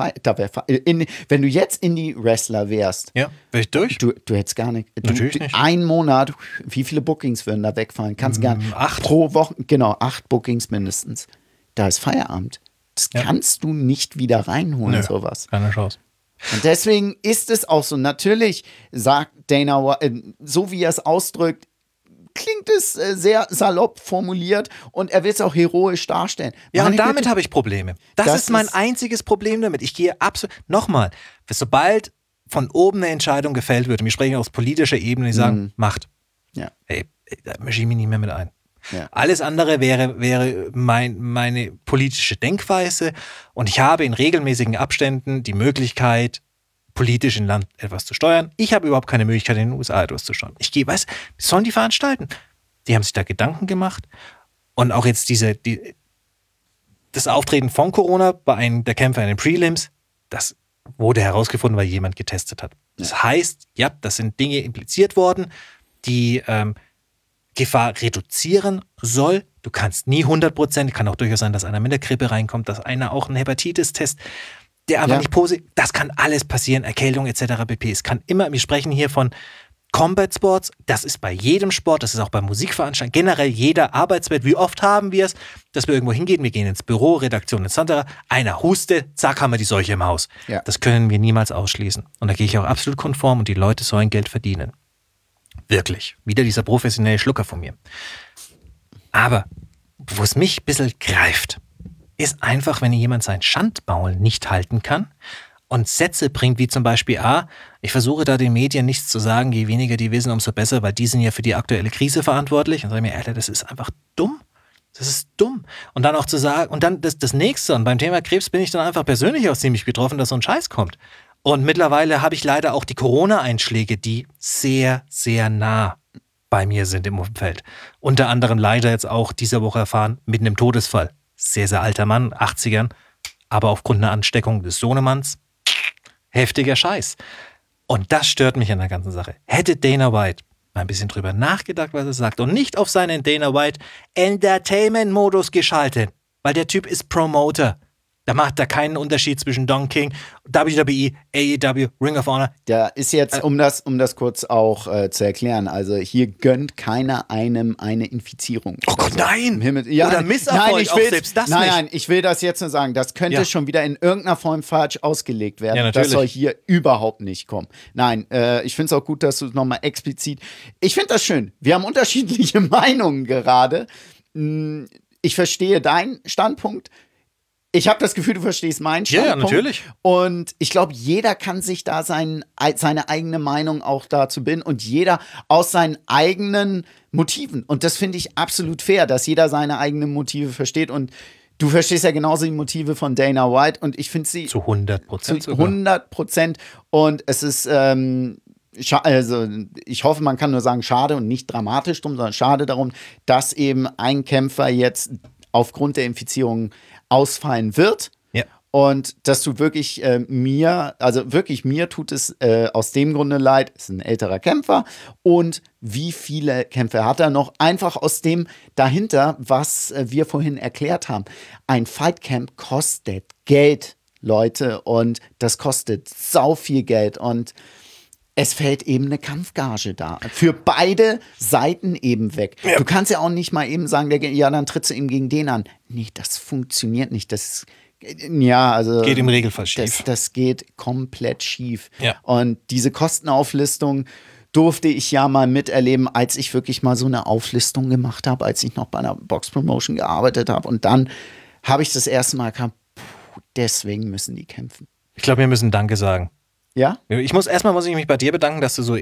wenn du jetzt Indie-Wrestler wärst. Ja, wäre ich durch? Du hättest gar nicht. Natürlich nicht. Einen Monat, wie viele Bookings würden da wegfallen? Kannst gar nicht. 8. Pro Woche, genau, 8 Bookings mindestens. Da ist Feierabend. Das kannst du nicht wieder reinholen, sowas. Keine Chance. Und deswegen ist es auch so. Natürlich sagt Dana, so wie er es ausdrückt, klingt es sehr salopp formuliert und er will es auch heroisch darstellen. Ja, und damit habe ich Probleme. Das ist mein einziges Problem damit. Ich gehe absolut, nochmal, sobald von oben eine Entscheidung gefällt wird, und wir sprechen aus politischer Ebene, die sagen, Macht. Ja. Ey, da mische ich mich nicht mehr mit ein. Ja. Alles andere wäre meine politische Denkweise und ich habe in regelmäßigen Abständen die Möglichkeit, politisch im Land etwas zu steuern. Ich habe überhaupt keine Möglichkeit, in den USA etwas zu steuern. Ich gehe, sollen die veranstalten? Die haben sich da Gedanken gemacht und auch jetzt das Auftreten von Corona bei einem der Kämpfer in den Prelims, das wurde herausgefunden, weil jemand getestet hat. Das heißt, das sind Dinge impliziert worden, die Gefahr reduzieren soll. Du kannst nie 100%, kann auch durchaus sein, dass einer mit der Grippe reinkommt, dass einer auch einen Hepatitis-Test, der einfach nicht positiv, das kann alles passieren, Erkältung etc. pp. Es kann immer, wir sprechen hier von Combat Sports, das ist bei jedem Sport, das ist auch bei Musikveranstaltungen, generell jeder Arbeitswelt. Wie oft haben wir es, dass wir irgendwo hingehen, wir gehen ins Büro, Redaktion etc., einer hustet, zack, haben wir die Seuche im Haus. Ja. Das können wir niemals ausschließen. Und da gehe ich auch absolut konform und die Leute sollen Geld verdienen. Wirklich. Wieder dieser professionelle Schlucker von mir. Aber wo es mich ein bisschen greift, ist einfach, wenn jemand sein Schandmaul nicht halten kann und Sätze bringt, wie zum Beispiel, ich versuche da den Medien nichts zu sagen, je weniger die wissen, umso besser, weil die sind ja für die aktuelle Krise verantwortlich. Und sage ich mir, Alter, das ist einfach dumm. Das ist dumm. Und dann auch zu sagen, und dann das Nächste, und beim Thema Krebs bin ich dann einfach persönlich auch ziemlich betroffen, dass so ein Scheiß kommt. Und mittlerweile habe ich leider auch die Corona-Einschläge, die sehr, sehr nah bei mir sind im Umfeld. Unter anderem leider jetzt auch diese Woche erfahren mit einem Todesfall. Sehr, sehr alter Mann, 80ern, aber aufgrund einer Ansteckung des Sohnemanns. Heftiger Scheiß. Und das stört mich an der ganzen Sache. Hätte Dana White mal ein bisschen drüber nachgedacht, was er sagt und nicht auf seinen Dana White Entertainment-Modus geschaltet, weil der Typ ist Promoter. Da macht er keinen Unterschied zwischen Don King, WWE, AEW, Ring of Honor. Da ist jetzt, um das kurz auch zu erklären, also hier gönnt keiner einem eine Infizierung. Oh Gott, nein! Oder Misserfolg, auch selbst das nicht. Nein, ich will das jetzt nur sagen, das könnte schon wieder in irgendeiner Form falsch ausgelegt werden. Ja, natürlich. Das soll hier überhaupt nicht kommen. Nein, ich finde es auch gut, dass du es nochmal explizit. Ich finde das schön. Wir haben unterschiedliche Meinungen gerade. Ich verstehe deinen Standpunkt. Ich habe das Gefühl, du verstehst meinen Standpunkt. Ja, natürlich. Und ich glaube, jeder kann sich da seine eigene Meinung auch dazu bilden und jeder aus seinen eigenen Motiven. Und das finde ich absolut fair, dass jeder seine eigenen Motive versteht. Und du verstehst ja genauso die Motive von Dana White und ich finde sie zu 100%. Zu 100%. Und es ist also ich hoffe, man kann nur sagen schade und nicht dramatisch drum, sondern schade darum, dass eben ein Kämpfer jetzt aufgrund der Infizierung ausfallen wird. Ja. Und das tut wirklich mir tut es aus dem Grunde leid, ist ein älterer Kämpfer und wie viele Kämpfe hat er noch? Einfach aus dem dahinter, was wir vorhin erklärt haben. Ein Fightcamp kostet Geld, Leute, und das kostet sau viel Geld und es fällt eben eine Kampfgage da. Für beide Seiten eben weg. Ja. Du kannst ja auch nicht mal eben sagen, dann trittst du eben gegen den an. Nee, das funktioniert nicht. Das geht im Regelfall schief. Das geht komplett schief. Ja. Und diese Kostenauflistung durfte ich ja mal miterleben, als ich wirklich mal so eine Auflistung gemacht habe, als ich noch bei einer Box-Promotion gearbeitet habe. Und dann habe ich das erste Mal gehabt, deswegen müssen die kämpfen. Ich glaube, wir müssen Danke sagen. Ja? Muss ich mich bei dir bedanken, dass du so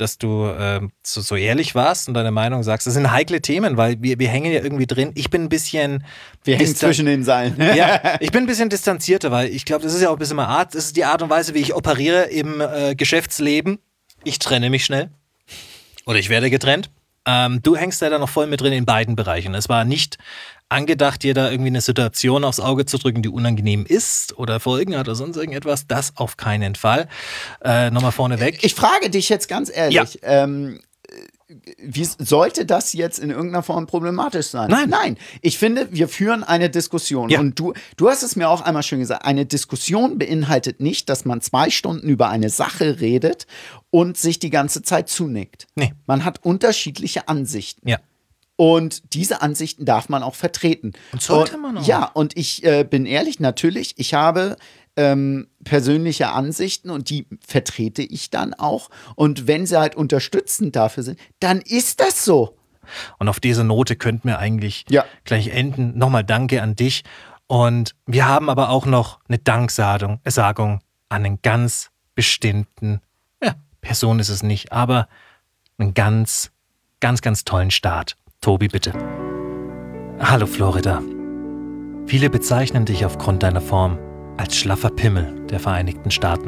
ehrlich warst und deine Meinung sagst. Das sind heikle Themen, weil wir hängen ja irgendwie drin. Ich bin ein bisschen... Wir hängen zwischen den Seilen. Ja, ich bin ein bisschen distanzierter, weil ich glaube, das ist ja auch ein bisschen meine Art. Das ist die Art und Weise, wie ich operiere im Geschäftsleben. Ich trenne mich schnell. Oder ich werde getrennt. Du hängst da noch voll mit drin in beiden Bereichen. Es war nicht angedacht, dir da irgendwie eine Situation aufs Auge zu drücken, die unangenehm ist oder Folgen hat oder sonst irgendetwas. Das auf keinen Fall. Nochmal vorneweg. Ich frage dich jetzt ganz ehrlich, wie sollte das jetzt in irgendeiner Form problematisch sein? Nein. Ich finde, wir führen eine Diskussion. Ja. Und du hast es mir auch einmal schön gesagt, eine Diskussion beinhaltet nicht, dass man 2 Stunden über eine Sache redet und sich die ganze Zeit zunickt. Nee. Man hat unterschiedliche Ansichten. Ja. Und diese Ansichten darf man auch vertreten. Und sollte man auch. Ja, und ich bin ehrlich, natürlich, ich habe persönliche Ansichten und die vertrete ich dann auch. Und wenn sie halt unterstützend dafür sind, dann ist das so. Und auf diese Note könnten wir eigentlich gleich enden. Nochmal Danke an dich. Und wir haben aber auch noch eine Danksagung an einen ganz bestimmten, Person ist es nicht, aber einen ganz, ganz, ganz tollen Start. Tobi, bitte. Hallo Florida. Viele bezeichnen dich aufgrund deiner Form als schlaffer Pimmel der Vereinigten Staaten.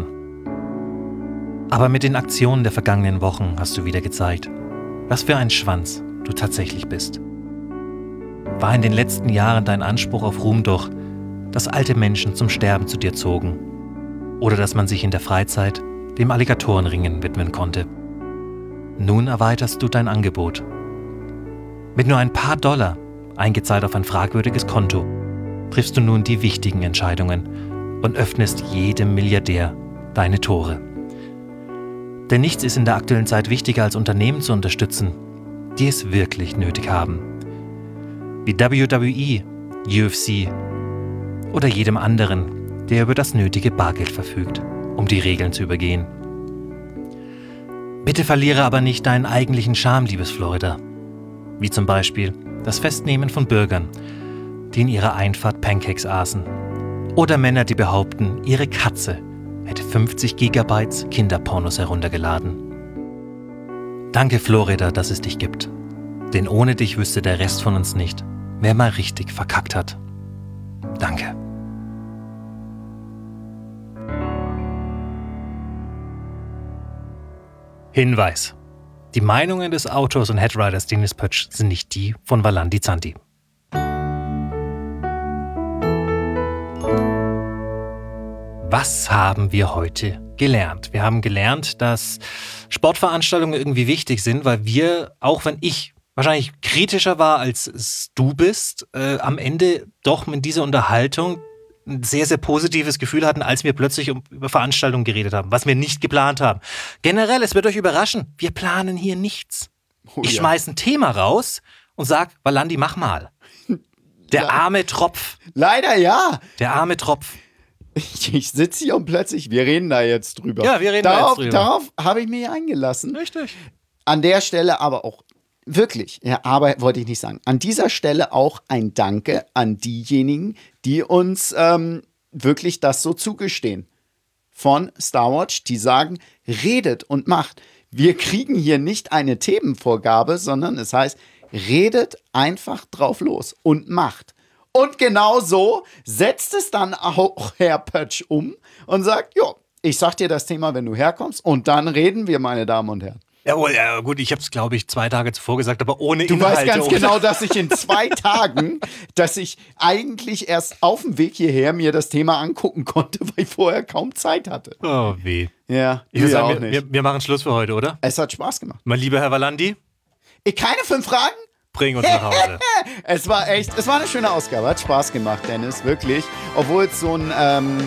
Aber mit den Aktionen der vergangenen Wochen hast du wieder gezeigt, was für ein Schwanz du tatsächlich bist. War in den letzten Jahren dein Anspruch auf Ruhm doch, dass alte Menschen zum Sterben zu dir zogen oder dass man sich in der Freizeit dem Alligatorenringen widmen konnte? Nun erweiterst du dein Angebot. Mit nur ein paar $, eingezahlt auf ein fragwürdiges Konto, triffst du nun die wichtigen Entscheidungen und öffnest jedem Milliardär deine Tore. Denn nichts ist in der aktuellen Zeit wichtiger als Unternehmen zu unterstützen, die es wirklich nötig haben. Wie WWE, UFC oder jedem anderen, der über das nötige Bargeld verfügt, um die Regeln zu übergehen. Bitte verliere aber nicht deinen eigentlichen Charme, liebes Florida. Wie zum Beispiel das Festnehmen von Bürgern, die in ihrer Einfahrt Pancakes aßen. Oder Männer, die behaupten, ihre Katze hätte 50 Gigabytes Kinderpornos heruntergeladen. Danke, Florida, dass es dich gibt. Denn ohne dich wüsste der Rest von uns nicht, wer mal richtig verkackt hat. Danke. Hinweis. Die Meinungen des Autors und Headwriters Dennis Pötsch sind nicht die von Valandi Zanti. Was haben wir heute gelernt? Wir haben gelernt, dass Sportveranstaltungen irgendwie wichtig sind, weil wir, auch wenn ich wahrscheinlich kritischer war, als es du bist, am Ende doch mit dieser Unterhaltung ein sehr, sehr positives Gefühl hatten, als wir plötzlich über Veranstaltungen geredet haben, was wir nicht geplant haben. Generell, es wird euch überraschen, wir planen hier nichts. Ich schmeiß ein Thema raus und sag, Valandi, mach mal. Der arme Tropf. Leider ja. Der arme Tropf. Ich sitze hier und plötzlich, wir reden da jetzt drüber. Ja, wir reden da jetzt drüber. Darauf habe ich mich eingelassen. Richtig. An der Stelle aber auch wirklich, ja, aber wollte ich nicht sagen. An dieser Stelle auch ein Danke an diejenigen, die uns wirklich das so zugestehen. Von Starwatch, die sagen, redet und macht. Wir kriegen hier nicht eine Themenvorgabe, sondern es heißt, redet einfach drauf los und macht. Und genau so setzt es dann auch Herr Pötsch um und sagt, jo, ich sag dir das Thema, wenn du herkommst und dann reden wir, meine Damen und Herren. Ja, gut, ich habe es, glaube ich, 2 Tage zuvor gesagt, aber ohne Inhalte. Du weißt ganz genau, dass ich in 2 Tagen, dass ich eigentlich erst auf dem Weg hierher mir das Thema angucken konnte, weil ich vorher kaum Zeit hatte. Oh, weh. Ja, Ich würde auch sagen, nicht. wir machen Schluss für heute, oder? Es hat Spaß gemacht. Mein lieber Herr Valandi, Keine 5 Fragen? bring uns nach Hause. Es war eine schöne Ausgabe, hat Spaß gemacht, Dennis, wirklich. Obwohl es so ein,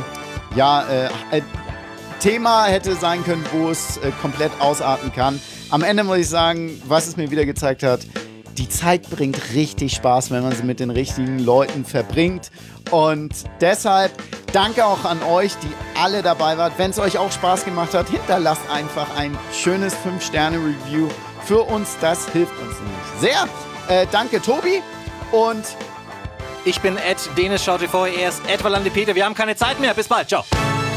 Thema hätte sein können, wo es komplett ausarten kann. Am Ende muss ich sagen, was es mir wieder gezeigt hat, die Zeit bringt richtig Spaß, wenn man sie mit den richtigen Leuten verbringt. Und deshalb danke auch an euch, die alle dabei wart. Wenn es euch auch Spaß gemacht hat, hinterlasst einfach ein schönes 5-Sterne-Review für uns. Das hilft uns nämlich sehr. Danke, Tobi. Und Ich bin @DenisSchauTV, er ist @ValandiPeter. Wir haben keine Zeit mehr. Bis bald. Ciao.